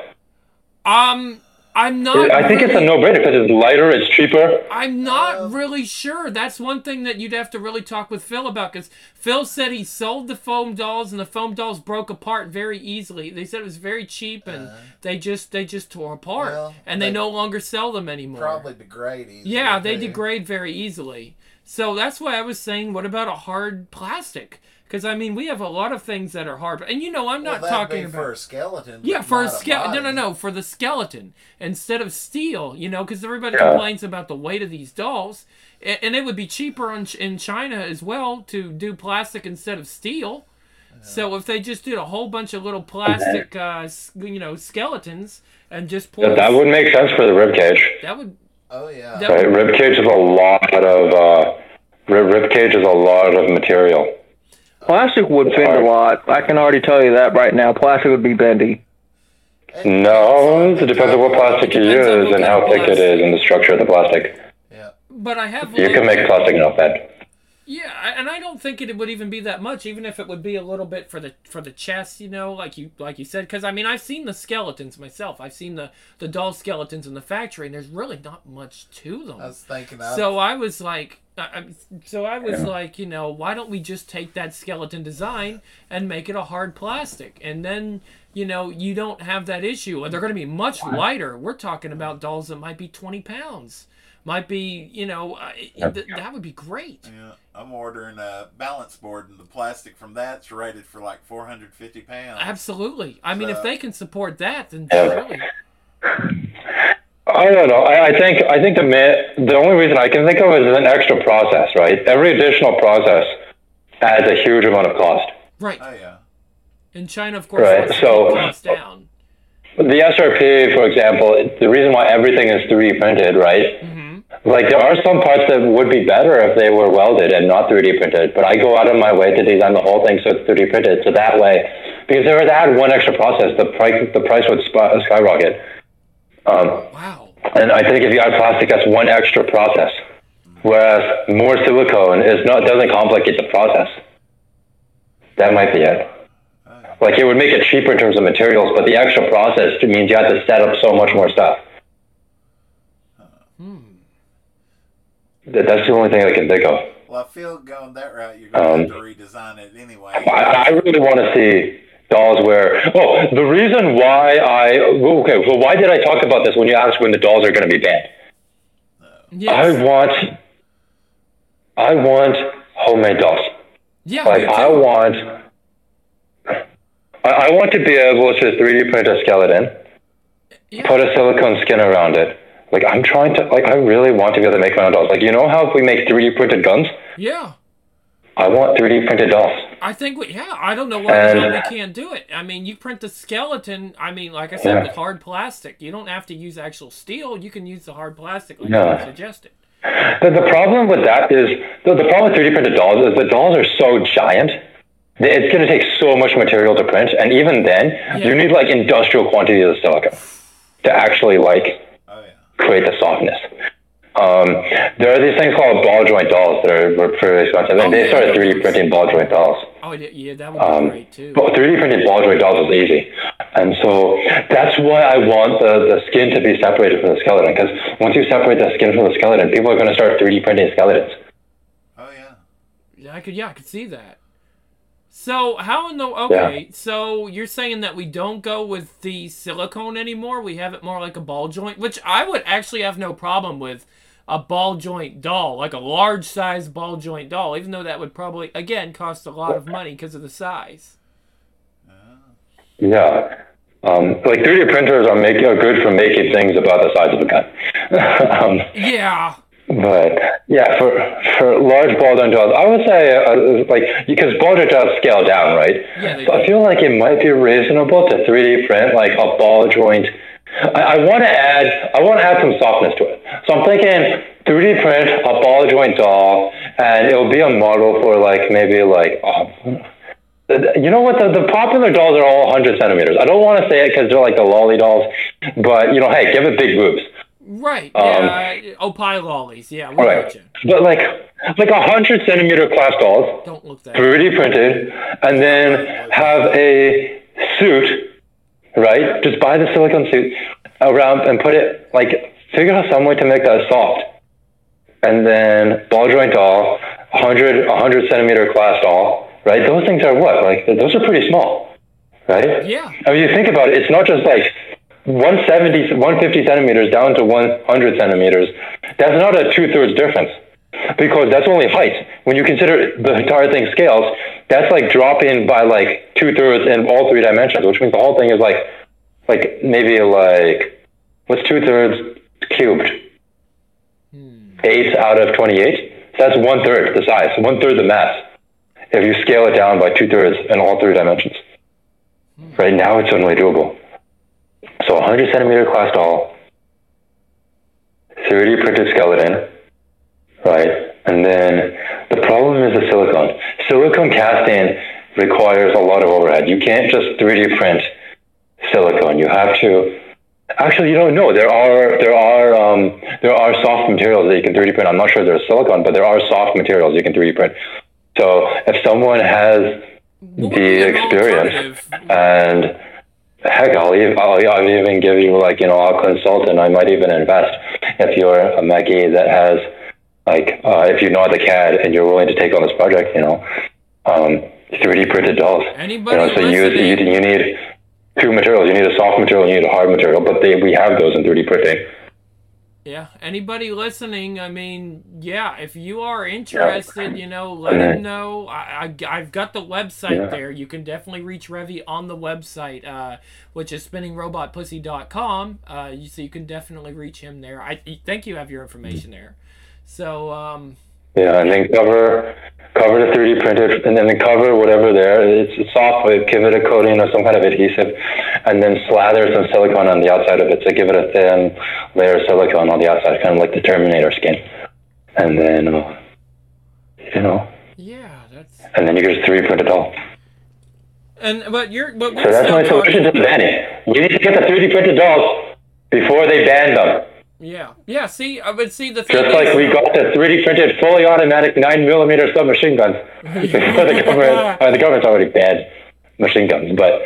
Um, I'm not I think really, it's a no-brainer because it's lighter, it's cheaper. I'm not really sure. That's one thing that you'd have to really talk with Phil about, because Phil said he sold the foam dolls and the foam dolls broke apart very easily. They said it was very cheap and they just they just tore apart. Well, and they, they no longer sell them anymore. Probably degrade easily. Yeah, they too. degrade very easily. So that's why I was saying, what about a hard plastic? Because, I mean, we have a lot of things that are hard. And, you know, I'm Well, not that'd talking be about... for a skeleton. Yeah, but for a not skeleton. No, no, body. no, for the skeleton. Instead of steel, you know, because everybody Yeah. complains about the weight of these dolls. A- And it would be cheaper in, in China as well to do plastic instead of steel. So if they just did a whole bunch of little plastic, uh, s- you know, skeletons and just pull... That would make sense for the rib cage. That would... Oh yeah. That- Right? Rib cage is a lot of uh, rib, rib cage is a lot of material. Plastic would bend a lot. I can already tell you that right now. Plastic would be bendy. And No, it's it depends on what plastic you Depends on use what and kind how of thick it plastic. is and the structure of the plastic. Yeah. But I have... You can make plastic not bend. Yeah, and I don't think it would even be that much, even if it would be a little bit for the for the chest, you know, like you like you said. Because I mean, I've seen the skeletons myself. I've seen the the doll skeletons in the factory, and there's really not much to them. I was thinking. I'd- So I was like, I, I- so I was like, you know, why don't we just take that skeleton design and make it a hard plastic, and then you know you don't have that issue, and they're going to be much lighter. We're talking about dolls that might be twenty pounds, might be, you know, uh, th- that would be great. Yeah, I'm ordering a balance board, and the plastic from that's rated for like four hundred fifty pounds. Absolutely. I mean, if So- they can support that, then Yeah. surely. I don't know. I, I think I think the ma- the only reason I can think of is an extra process, right? Every additional process adds a huge amount of cost. Right. Oh yeah. In China, of course, Right, wants to so- keep costs down. The S R P, for example, the reason why everything is three D printed, right? Mm-hmm. Like there are some parts that would be better if they were welded and not three D printed, but I go out of my way to design the whole thing so it's three D printed. So that way, because if they add one extra process, the price the price would sp- skyrocket. Um, Wow. and I think if you add plastic, that's one extra process. Whereas more silicone is not doesn't complicate the process. That might be it. Like it would make it cheaper in terms of materials, but the extra process means you have to set up so much more stuff. That, that's the only thing I can think of. Well, I feel going that route, you're going to Um, have to redesign it anyway. I, I really want to see dolls where. Oh, the reason why I okay. Well, why did I talk about this when you asked when the dolls are going to be banned? Yes. I want. I want homemade dolls. yeah. Like me I too. want. I, I want to be able to three D print a skeleton, Yeah. put a silicone skin around it. Like I'm trying to. Like I really want to be able to make my own dolls. Like you know how if we make three D printed guns, Yeah. I want three D printed dolls. I think we, yeah, I don't know why And- the hell we can't do it. I mean, you print the skeleton, I mean, like I said, Yeah. with hard plastic. You don't have to use actual steel. You can use the hard plastic like Yeah. you suggested. The, the problem with that is the, the problem with three D printed dolls is the dolls are so giant. that It's going to take so much material to print, and even then, Yeah. you need like industrial quantities of silicon to actually like Oh yeah. create the softness. Um, there are these things called ball joint dolls that are were pretty expensive, and Oh, they yeah, started yeah. three D printing ball joint dolls. Oh, yeah, yeah, that would be Um, great, too. But three D printed ball joint dolls is easy, and so that's why I want the, the skin to be separated from the skeleton. Because once you separate the skin from the skeleton, people are going to start three D printing skeletons. Oh yeah. Yeah, I could, yeah, I could see that. So, how in the, okay, so you're saying that we don't go with the silicone anymore? We have it more like a ball joint, which I would actually have no problem with a ball joint doll, like a large size ball joint doll, even though that would probably, again, cost a lot of money because of the size. Yeah. Um, like three D printers are make, are good for making things about the size of a gun. um, Yeah. But yeah, for for large ball joint dolls, I would say uh, like because ball joint dolls scale down, right? Yeah, they So I do. feel like it might be reasonable to three D print like a ball joint. I, I want to add I want to add some softness to it. So I'm thinking three D print a ball joint doll, and it'll be a model for like maybe like. Oh, you know what? The, the popular dolls are all one hundred centimeters. I don't want to say it because they're like the lolly dolls, but you know, hey, give it big boobs. Right, Um, yeah, opie lollies, yeah, we Right. got you. But like like a hundred centimeter class dolls, Don't look that three D printed, and then have a suit, right? Just buy the silicone suit around and put it like figure out some way to make that soft, and then ball joint doll, one hundred one hundred centimeter class doll, right? Those things are what like those are pretty small, right? Yeah. I mean, you think about it, it's not just like one seventy, one fifty centimeters down to one hundred centimeters. That's not a two-thirds difference because that's only height. When you consider the entire thing scales, that's like dropping by like two-thirds in all three dimensions, which means the whole thing is like, like maybe like, what's two-thirds cubed? Eight out of twenty-eight? So that's one-third the size, one-third the mass, if you scale it down by two-thirds in all three dimensions. Right now, it's only doable. So one hundred centimeter class doll, three D printed skeleton, right? And then the problem is the silicone. Silicone casting requires a lot of overhead. You can't just three D print silicone. You have to. Actually, you don't know. There are there are um, there are soft materials that you can three D print. I'm not sure there's silicone, but there are soft materials you can three D print. So if someone has What would be the an experience alternative? and heck, I'll even, I'll, I'll even give you like, you know, I'll consult and I might even invest if you're a Mackie that has like, uh, if you know the C A D and you're willing to take on this project, you know, um, three D printed dolls. Anybody You know, so you, you, listening- you need two materials. You need a soft material, you need a hard material, but they, we have those in three D printing. Yeah, anybody listening, I mean, yeah, if you are interested, you know, let And then- him know. I, I, I've got the website Yeah. there. You can definitely reach Revy on the website, uh, which is spinning robot pussy dot com. Uh, you, so you can definitely reach him there. I I think you have your information there. So, um, Yeah, and then cover cover the three D printed, and then cover whatever there. It's, it's soft, but give it a coating or some kind of adhesive, and then slather some silicone on the outside of it. So give it a thin layer of silicone on the outside, kind of like the Terminator skin. And then, uh, you know, yeah, that's... and then you can just three D print it all. And, but you're... But we're So that's still my solution talking- to the banning. You need to get the three D printed dolls before they ban them. Yeah, yeah, see, I would see the thing Just like is- we got the three D printed fully automatic nine millimeter submachine guns before the government, uh, the government's already banned machine guns, but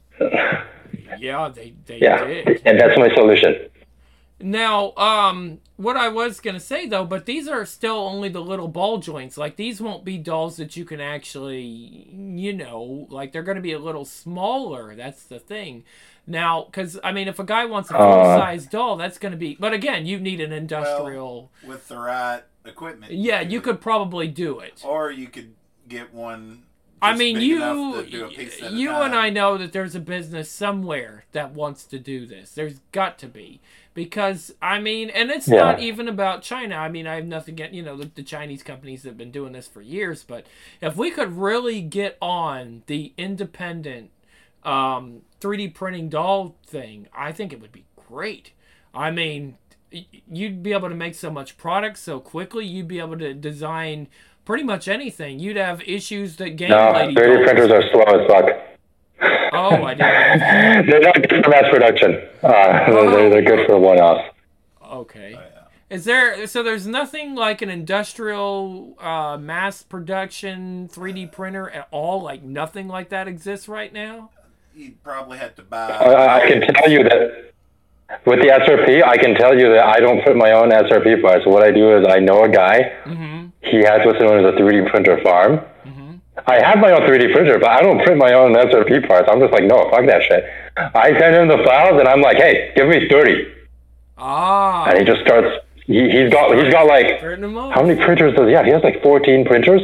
Yeah, they, they yeah, did. and that's my solution. Now, um, what I was gonna say though, but these are still only the little ball joints. Like these won't be dolls that you can actually, you know, like they're gonna be a little smaller. That's the thing. Now, because I mean, if a guy wants a full size doll, that's gonna be. But again, you need an industrial. with the right equipment. yeah, you could probably do it. Or you could get one. I just mean, big you, enough to do a piece at a you time. and I know that there's a business somewhere that wants to do this. There's got to be, Because, I mean, and it's Yeah. not even about China. I mean, I have nothing against, you know, the, the Chinese companies that have been doing this for years. But if we could really get on the independent um, three D printing doll thing, I think it would be great. I mean, y- you'd be able to make so much product so quickly. You'd be able to design pretty much anything. You'd have issues that game No, lady three D dolls- printers are slow as fuck. Oh, I didn't know that. They're not good for mass production. Uh, Oh. they're, they're good for one-offs. Okay. Oh, yeah. Is there so there's nothing like an industrial uh, mass production three D printer at all? Like nothing like that exists right now? You'd probably have to buy. I, I can tell you that with the S R P, I can tell you that I don't print my own S R P parts. What I do is I know a guy. Mm-hmm. He has what's known as a three D printer farm. Mm-hmm. I have my own three D printer, but I don't print my own S R P parts. I'm just like, no, fuck that shit. I send him the files, and I'm like, hey, give me thirty. Ah. And he just starts. He, he's got. He's got like. Printing them up. How many printers does he have? He has like fourteen printers.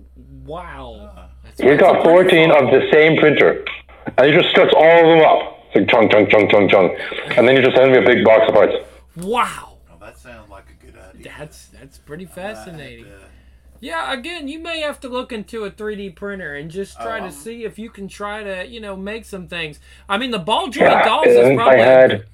Wow. That's, He's that's got a pretty fourteen fun- of the same printer, and he just starts all of them up. It's like chung chung chung chung chung, and then he just sends me a big box of parts. Wow. Oh, that sounds like a good idea. That's that's pretty I had fascinating. to- Yeah, again, you may have to look into a three D printer and just try Oh, to um, see if you can try to, you know, make some things. I mean, the ball joint Yeah, dolls is if I probably. had-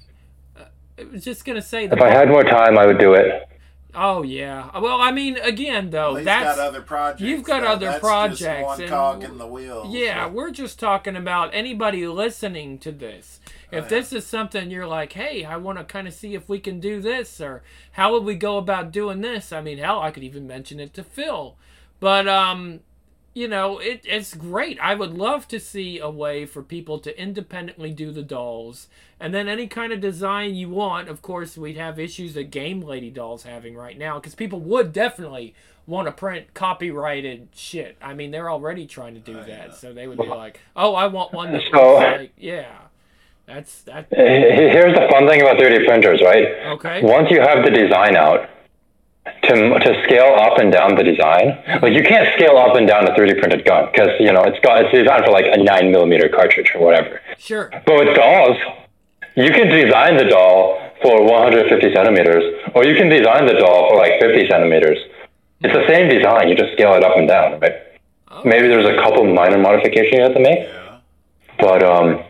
I was just gonna say the If I had more time, I would do it. Oh yeah. Well, I mean, again though, Well, he's that's got other projects. you've got though. other That's projects, Just one and- cog in the wheel. yeah. so- We're just talking about anybody listening to this. If Oh, yeah. this is something you're like, hey, I want to kind of see if we can do this, or how would we go about doing this? I mean, hell, I could even mention it to Phil. But um, you know, it it's great. I would love to see a way for people to independently do the dolls. And then any kind of design you want, of course, we'd have issues that Game Lady Doll's having right now, because people would definitely want to print copyrighted shit. I mean, they're already trying to do Oh, that, yeah. so they would be like, "Oh, I want one that So- looks like, yeah, that's that." Here's the fun thing about three D printers, right? Okay. Once you have the design out, to to scale up and down the design, like you can't scale up and down a three D printed gun because you know it's got it's designed for like a nine millimeter cartridge or whatever. Sure. But with dolls, you can design the doll for one hundred fifty centimeters, or you can design the doll for like fifty centimeters. It's the same design, you just scale it up and down, right? Oh. Maybe there's a couple minor modifications you have to make, Yeah. but um,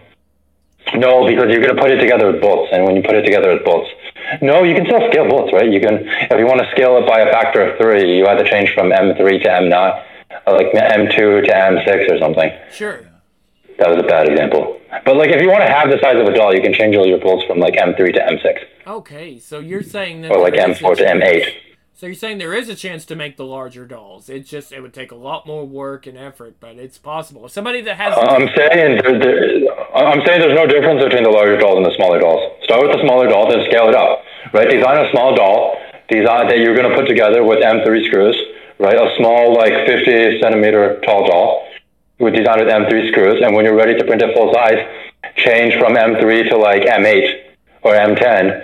no, because you're going to put it together with bolts, and when you put it together with bolts, no, you can still scale bolts, right? You can, if you want to scale it by a factor of three, you either change from M three to M nine, or like M two to M six or something. Sure. That was a bad example. But like, if you want to have the size of a doll, you can change all your bolts from like M three to M six, Okay, so you're saying that or like there M is a four to M eight. chance- So you're saying there is a chance to make the larger dolls. It's just it would take a lot more work and effort, but it's possible. If somebody that has I'm saying there, there, I'm saying there's no difference between the larger dolls and the smaller dolls. Start with the smaller doll, then scale it up. Right? Design a small doll, design that you're going to put together with M three screws. Right? A small, like fifty centimeter tall doll, with design with M three screws, and when you're ready to print it full size, change from M three to like M eight or M ten,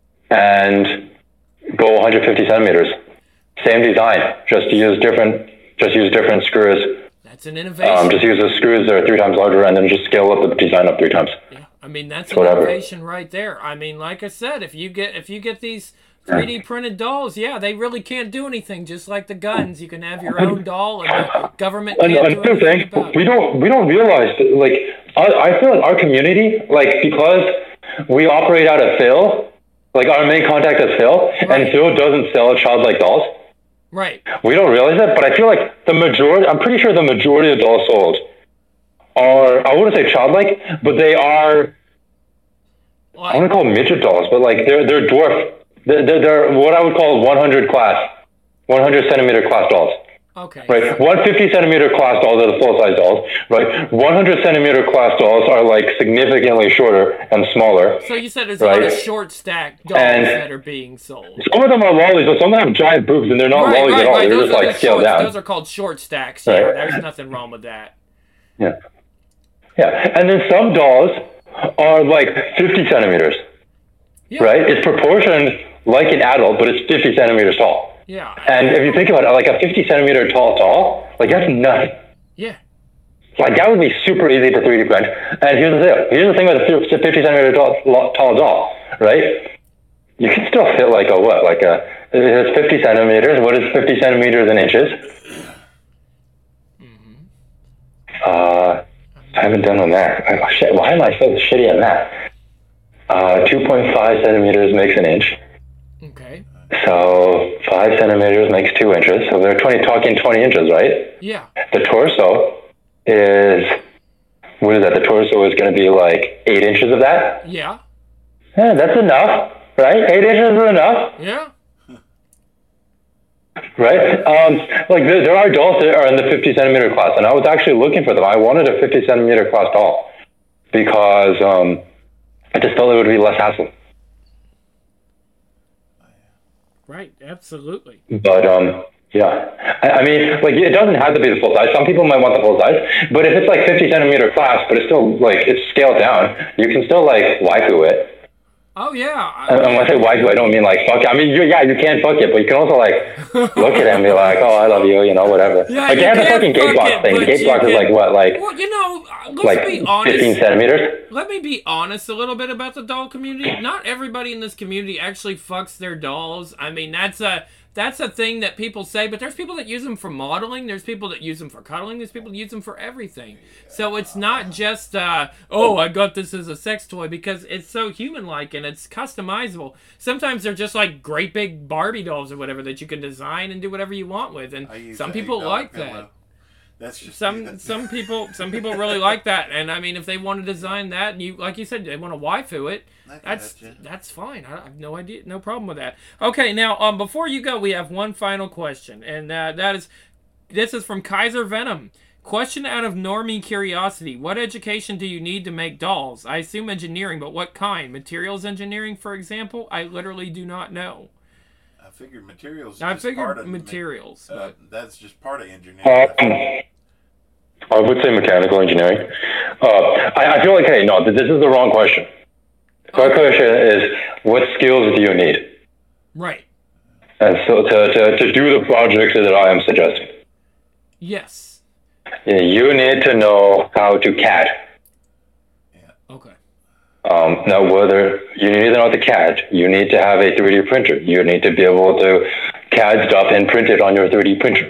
and go one hundred fifty centimeters. Same design, just use different, just use different screws. that's an innovation. Um, just use the screws that are three times larger, and then just scale up the design up three times. Yeah, I mean that's an Whatever. innovation right there. I mean, like I said, if you get if you get these three D printed dolls, yeah, they really can't do anything. Just like the guns, you can have your own doll, and the government And can't do another anything thing, about we it. don't we don't realize that, like I, I feel like our community, like because we operate out of Phil, like our main contact is Phil, Right. and Phil doesn't sell childlike dolls. Right. We don't realize it, but I feel like the majority, I'm pretty sure the majority of dolls sold are, I wouldn't say childlike, but they are, I Like, want to call them midget dolls, but like they're they're dwarf, they're, they're, they're what I would call one hundred class, one hundred centimeter class dolls. okay. Right, one hundred fifty centimeter class dolls are the full size dolls. Right, one hundred centimeter class dolls are like significantly shorter and smaller. So you said there's a lot of Right. short stack dolls And- that are being sold. Some of them are lollies, but some of them have giant boobs, and they're not Right, lollies right, at all. right. They're Those just are like the scaled short, down. Those are called short stacks. Yeah, Right. there's nothing wrong with that. Yeah, yeah, and then some dolls are like fifty centimeters. Yeah. Right, it's proportioned like an adult, but it's fifty centimeters tall. Yeah. And if you think about it, like a fifty centimeter tall doll, like that's nothing. Yeah. Like that would be super easy to three D print. And here's the thing. Here's the thing with a fifty centimeter tall, tall doll, right? you can still fit like a what? Like a it's fifty centimeters. What is fifty centimeters in inches? Mm-hmm. Uh, I haven't done on that. Oh, shit, why am I so shitty at that? Uh, two point five centimeters makes an inch. Okay. So five centimeters makes two inches. So they're twenty talking twenty inches, right? Yeah. The torso is what is that? The torso is going to be like eight inches of that. Yeah. Yeah, that's enough, right? Eight inches is enough. Yeah. Right? Um, like there, there are dolls that are in the fifty centimeter class, and I was actually looking for them. I wanted a fifty centimeter class doll because um, I just felt it would be less hassle. Right. Absolutely. But um, yeah, I, I mean, like it doesn't have to be the full size. Some people might want the full size, but if it's like fifty centimeter class, but it's still like it's scaled down, you can still like waifu it. Oh yeah. And when I say waifu, I don't mean like fuck it. I mean, you, yeah, you can fuck it, but you can also like look at it and be like, oh, I love you, you know, whatever. Yeah, like they you have the can fucking fuck gate box it, thing. The but gate you box is can- like what, like Well, you know, uh, let's like be honest. fifteen centimeters. Let me be honest a little bit about the doll community. Not everybody in this community actually fucks their dolls. I mean, that's a that's a thing that people say, but there's people that use them for modeling. There's people that use them for cuddling. There's people that use them for everything. So it's not just, uh, oh, I got this as a sex toy, because it's so human-like and it's customizable. Sometimes they're just like great big Barbie dolls or whatever that you can design and do whatever you want with. And I use some the people eight dollar like pillow. that. That's just Some some people some people really like that, and I mean, if they want to design that, and you like you said, they want to waifu it, I that's gotcha. that's fine. I have no idea, no problem with that. Okay, now um, before you go, we have one final question, and uh, that is, this is from Kaiser Venom. Question out of normie curiosity: what education do you need to make dolls? I assume engineering, but what kind? Materials engineering, for example? I literally do not know. I figured materials. I just part figured of materials, Uh, but that's just part of engineering. Um, I would say mechanical engineering. Uh, I, I feel like, hey, no, this is the wrong question. The correct question is, what skills do you need? right. And so to, to, to do the projects that I am suggesting, Yes. you need to know how to C A D. Okay. Um, now, whether you need to know the C A D, you need to have a three D printer. You need to be able to C A D stuff and print it on your three D printer.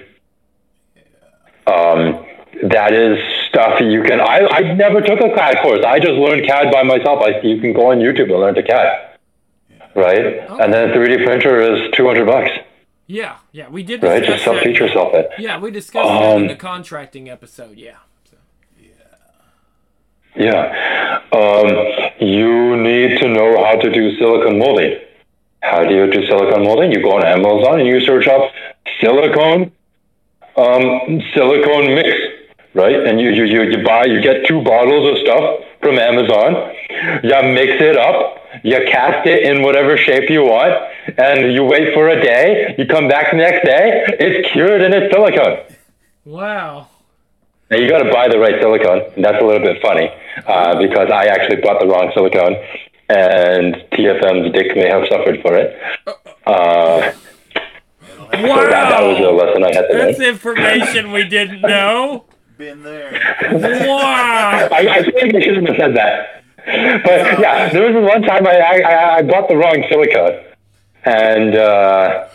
Um, that is stuff you can. I, I never took a C A D course. I just learned C A D by myself. I you can go on YouTube and learn to C A D, right? Okay. And then a three D printer is two hundred bucks, Yeah, yeah, we did right? discuss Just self that. teach yourself it. Yeah, we discussed that in Um, the contracting episode. Yeah. So. Yeah. Um, you need to know how to do silicone molding. How do you do silicone molding? You go on Amazon and you search up silicone, um, silicone mix, right? And you, you, you, you buy, you get two bottles of stuff from Amazon. You mix it up. You cast it in whatever shape you want. And you wait for a day. You come back the next day. It's cured and it's silicone. Wow. Now you got to buy the right silicone. And that's a little bit funny uh, because I actually bought the wrong silicone, and T F M's dick may have suffered for it. Uh, Wow. so that, that was a lesson I had to learn. That's information we didn't know. Been there. Wow. I, I think I shouldn't have said that. But yeah, there was this one time I I, I bought the wrong silicone, and uh,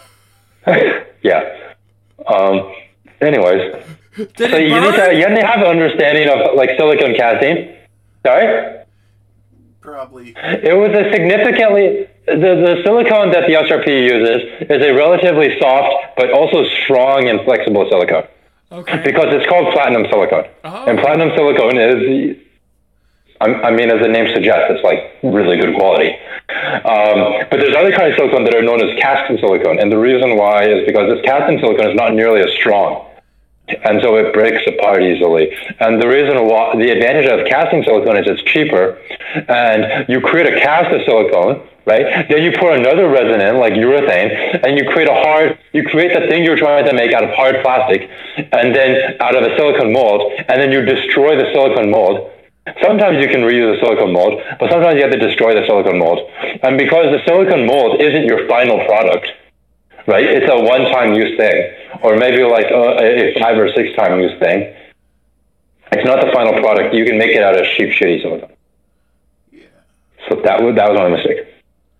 yeah. Um. Anyways, Did so it you need to burn? you need to have an understanding of like silicone casting. Sorry. Probably. It was a significantly the, the silicone that the S R P uses is a relatively soft but also strong and flexible silicone Okay. because it's called platinum silicone. Oh. And platinum silicone is, I I mean, as the name suggests, it's like really good quality. Um, but there's other kinds of silicone that are known as casting silicone, and the reason why is because this casting silicone is not nearly as strong. And so it breaks apart easily. And the reason why, the advantage of casting silicone is it's cheaper. And you create a cast of silicone, right? Then you pour another resin in, like urethane, and you create a hard, you create the thing you're trying to make out of hard plastic, and then out of a silicone mold, and then you destroy the silicone mold. Sometimes you can reuse the silicone mold, but sometimes you have to destroy the silicone mold. And because the silicone mold isn't your final product, right? It's a one-time use thing, or maybe like a, a five or six-time use thing. It's not the final product. You can make it out of cheap, shitty silicone. Yeah. So that was that was my mistake.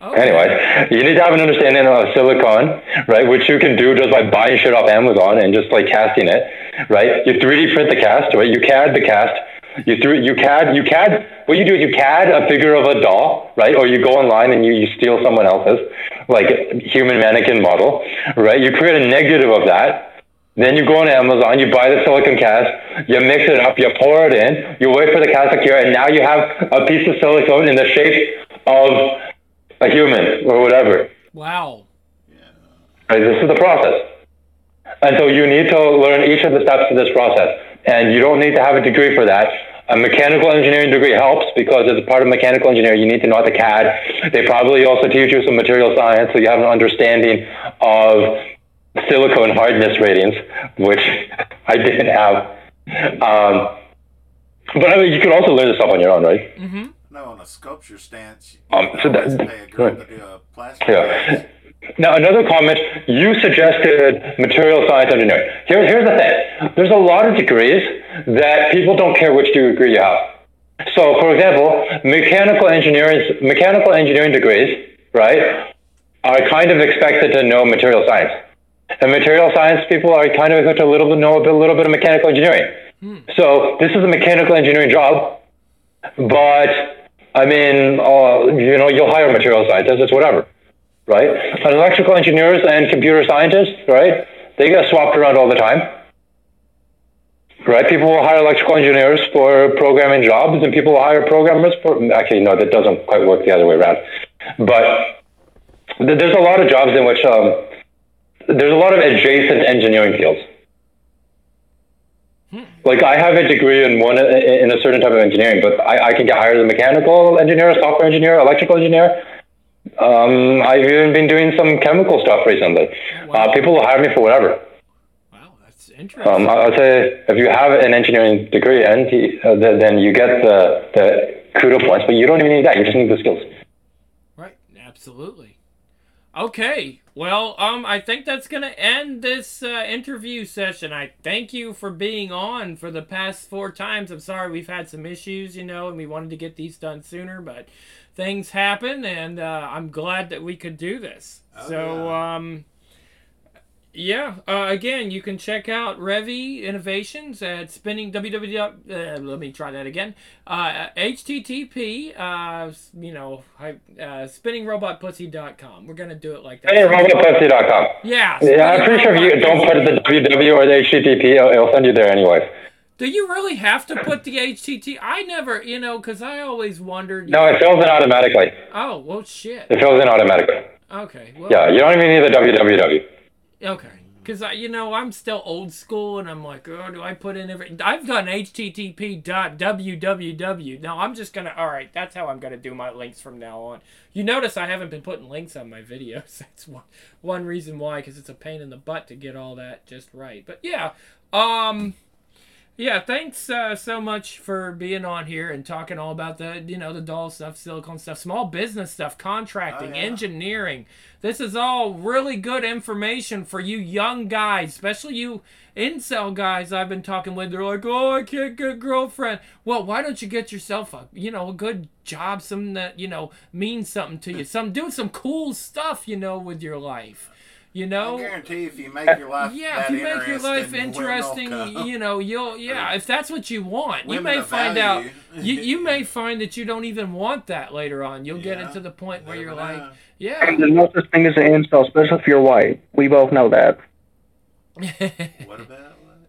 Okay. Anyways, you need to have an understanding of silicon, right? Which you can do just by buying shit off Amazon and just like casting it, right? You three D print the cast, right? You C A D the cast. You threw you C A D you C A D. What you do is you C A D a figure of a doll, right? Or you go online and you, you steal someone else's, like human mannequin model, right? You create a negative of that. Then you go on Amazon, you buy the silicon cast, you mix it up, you pour it in, you wait for the cast to cure, and now you have a piece of silicone in the shape of a human or whatever. Wow. Right, this is the process. And so you need to learn each of the steps of this process. And you don't need to have a degree for that. A mechanical engineering degree helps because as a part of mechanical engineering, you need to know how to C A D. They probably also teach you some material science, so you have an understanding of silicone hardness ratings, which I didn't have. Um, but I mean, you can also learn this stuff on your own, right? Mm-hmm. No, on a sculpture stance, you Um, so can always that- pay a girl to do a plastic Yeah. dance. Now, another comment, you suggested material science engineering. Here, here's the thing. There's a lot of degrees that people don't care which degree you have. So, for example, mechanical engineering, mechanical engineering degrees, right, are kind of expected to know material science. And material science people are kind of expected to a little bit know a, bit, a little bit of mechanical engineering. Hmm. So, this is a mechanical engineering job, but, I mean, uh, you know, you'll hire material scientists, whatever. Right? And electrical engineers and computer scientists, right? They get swapped around all the time. Right? People will hire electrical engineers for programming jobs, and people will hire programmers for... Actually, no, that doesn't quite work the other way around. But th- there's a lot of jobs in which... Um, there's a lot of adjacent engineering fields. Hmm. Like, I have a degree in one in a certain type of engineering, but I, I can get hired as a mechanical engineer, a software engineer, electrical engineer. Um, I've even been doing some chemical stuff recently. Oh, wow. uh, people will hire me for whatever. Wow, that's interesting. Um, I'd say if you have an engineering degree, and uh, then you get the, the kudo points, but you don't even need that. You just need the skills. Right, absolutely. Okay, well, um, I think that's going to end this uh, interview session. I thank you for being on for the past four times. I'm sorry we've had some issues, you know, and we wanted to get these done sooner, but... things happen, and uh, I'm glad that we could do this. Oh, so, yeah. um, yeah. Uh, again, you can check out Revy Innovations at spinning www. Uh, let me try that again. Uh, H T T P. Uh, you know, uh, spinning robot pussy dot com. We're gonna do it like that. spinning robot pussy dot com. Yeah. Yeah, I'm pretty sure if you don't put the W W or the H T T P, it'll, it'll send you there anyway. Do you really have to put the H T T P? I never, you know, because I always wondered. No, it fills in automatically. Oh, well, shit. It fills in automatically. Okay. Well, yeah, you don't even need the W W W. Okay. Because, you know, I'm still old school, and I'm like, oh, do I put in every... I've done H T T P dot W W W. Now, I'm just going to... All right, that's how I'm going to do my links from now on. You notice I haven't been putting links on my videos. That's one, one reason why, because it's a pain in the butt to get all that just right. But, yeah, um... yeah, thanks uh, so much for being on here and talking all about the, you know, the doll stuff, silicone stuff, small business stuff, contracting, oh, yeah. engineering. This is all really good information for you young guys, especially you incel guys I've been talking with. They're like, oh, I can't get a girlfriend. Well, why don't you get yourself a, you know, a good job, something that, you know, means something to you. Some do some cool stuff, you know, with your life. You know, I guarantee if you make your life yeah, that if you make your life interesting, you know, you'll yeah, if that's what you want, you may find out you you may find that you don't even want that later on. You'll yeah, get it to the point where you're know. like, yeah. And there's no such thing as an incel, especially if you're white. We both know that. What about?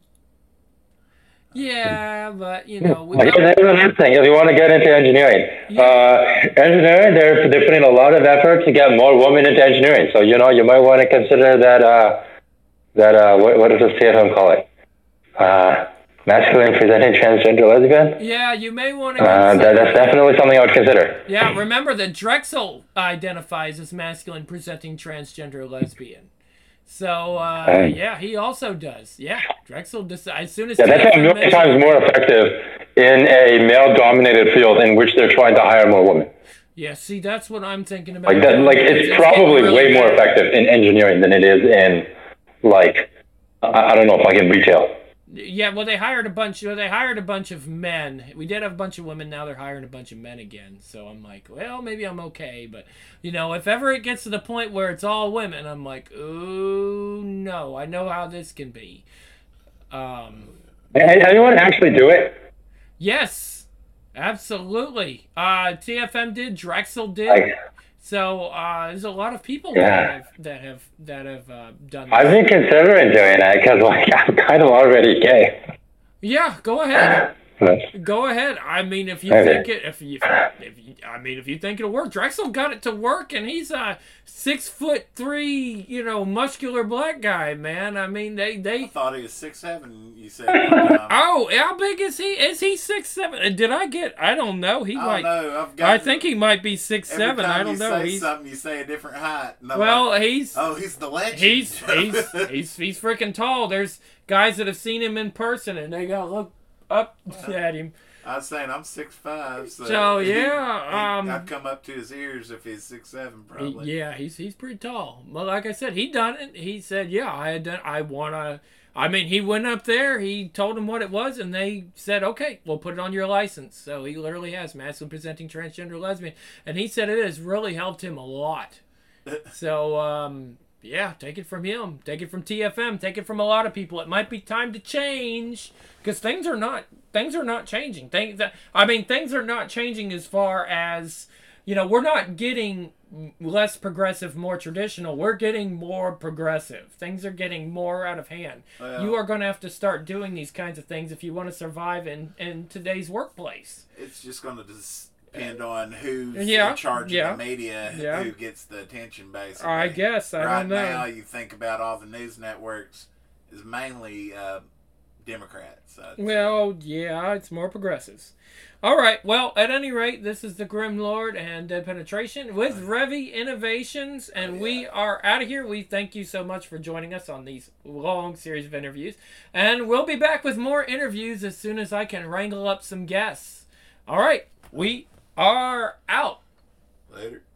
Yeah, but you know, we here's another thing. If you want to get into engineering, yeah. uh, engineering, they're they're putting a lot of effort to get more women into engineering. So you know, you might want to consider that. Uh, that uh, what what does the stay-at-home call it? Uh, masculine presenting transgender lesbian. Yeah, you may want to. Uh, that, that's definitely something I would consider. Yeah, remember that Drexel identifies as masculine presenting transgender lesbian. So, uh, um, yeah, he also does. Yeah, Drexel, does, as soon as... Yeah, that's a million times more effective in a male-dominated field in which they're trying to hire more women. Yeah, see, that's what I'm thinking about. Like, that, like it's, it's probably really way more effective in engineering than it is in, like, I, I don't know, if like in retail. Yeah, well, they hired a bunch. Well, they hired a bunch of men. We did have a bunch of women. Now they're hiring a bunch of men again. So I'm like, well, maybe I'm okay. But you know, if ever it gets to the point where it's all women, I'm like, oh no, I know how this can be. Um, Hey, anyone actually do it? yes, absolutely. Uh, T F M did. Drexel did. Like, So uh, there's a lot of people Yeah. that have that have that have uh, done that. I've been considering doing that because, like, I'm kind of already gay. Yeah, go ahead. But, Go ahead. I mean, if you Okay. think it, if you, if you, I mean, if you think it'll work, Drexel got it to work, and he's a six foot three, you know, muscular black guy, man. I mean, they, I they. thought he was six seven. You said. One time. Oh, how big is he? Is he six seven? Uh, Did I get? I don't know. He I might. don't know. I've got. I think he might be six every seven. time I don't you know. Say He's something. You say a different height. And I'm well, like, he's. oh, he's the legend. He's he's he's he's freaking tall. There's guys that have seen him in person, and they gotta look up at him. I was saying I'm six five, so, So, he- yeah, he- um, I'd come up to his ears if he's six seven, probably. He- yeah, he's he's pretty tall. Well, like I said, he done it. He said, "Yeah, I had done. I wanna." I mean, he went up there. He told them what it was, and they said, "Okay, we'll put it on your license." So he literally has masculine presenting transgender lesbian, and he said it has really helped him a lot. So, um, yeah, take it from him. Take it from T F M. Take it from a lot of people. It might be time to change because things are not things are not changing. Things that I mean, things are not changing as far as you know. We're not getting less progressive, more traditional. We're getting more progressive. Things are getting more out of hand. Well- you are going to have to start doing these kinds of things if you want to survive in in today's workplace. It's just going to depend on who's Yeah, in charge yeah, of the media, yeah. who gets the attention, basically. I guess I right don't know. now, you think about all the news networks is mainly uh, Democrats. I'd say. Well, yeah, it's more progressives. All right. Well, at any rate, this is the Grim Lord and Dead Penetration with Revy Innovations, and Oh, yeah. we are out of here. We thank you so much for joining us on these long series of interviews, and we'll be back with more interviews as soon as I can wrangle up some guests. All right. We are out. Later.